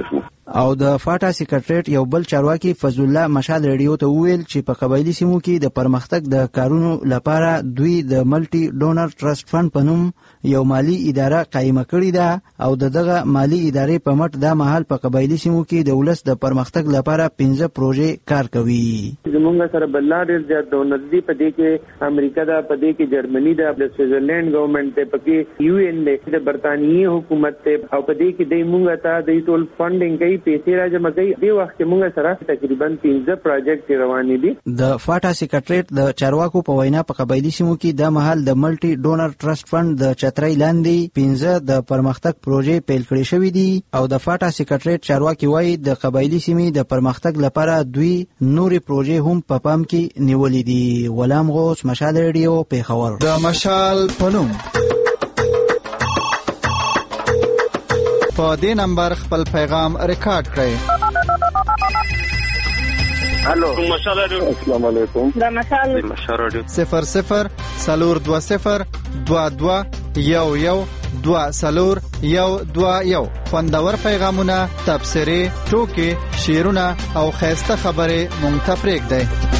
او د فاټا سیکریټریټ یو بل چارواکي فضل الله مشال ریډیو ته وویل چې په قبایلی سیمو کې د پرمختګ د کارونو لپاره دوی د ملټي ډونر ټرست فند په نوم یو مالی اداره قائمه کړې ده او دغه مالی ادارې په مټ د مهال په قبایلی سیمو کې د ولس د پرمختګ لپاره پنځه پروژې کار کوي. زمونږ سره بللا ډېر زیات ډونر دي، په دې کې امریکا ده، په دې کې جرمني ده، د سویټزرلند ګورنمنت ته، پکې یو ان ده، د برتانیې حکومت ته، او په دې کې د مونږ ته د ټول فندینګ کوي، پیسې راځي کوي. دې وخت کې مونږ سره تقریبا پنځه پروجیکټ روان دي. د فاټا سیکریټریټ د چارواکو په وینا په قبایلی سیمو کې د مهال د ملټي ډونر ټرست فند د چترۍ لاندې پنځه د پرمختګ پروژې پیل کړې شوې دي او د فاټا سیکریټریټ چارواکي وایي د قبایلی سیمې د پرمختګ لپاره دوی نوري پروژې هم په پام کې نیولې دي. غلام غوث، مشال ریډیو، پیښور. د مشال پنوم په دې نمبر خپل پیغام ریکارډ کړئ. الو مشال ریډیو. السلام علیکم. د مشال د مشال ریډیو صفر صفر سلور دو صفر دو دو یو یو دو سلور یو دو یو. خوندور پیغامونه، تبصرې، ټوکې، شعرونه او خیسته خبرې مونږ ته پرېږدئ.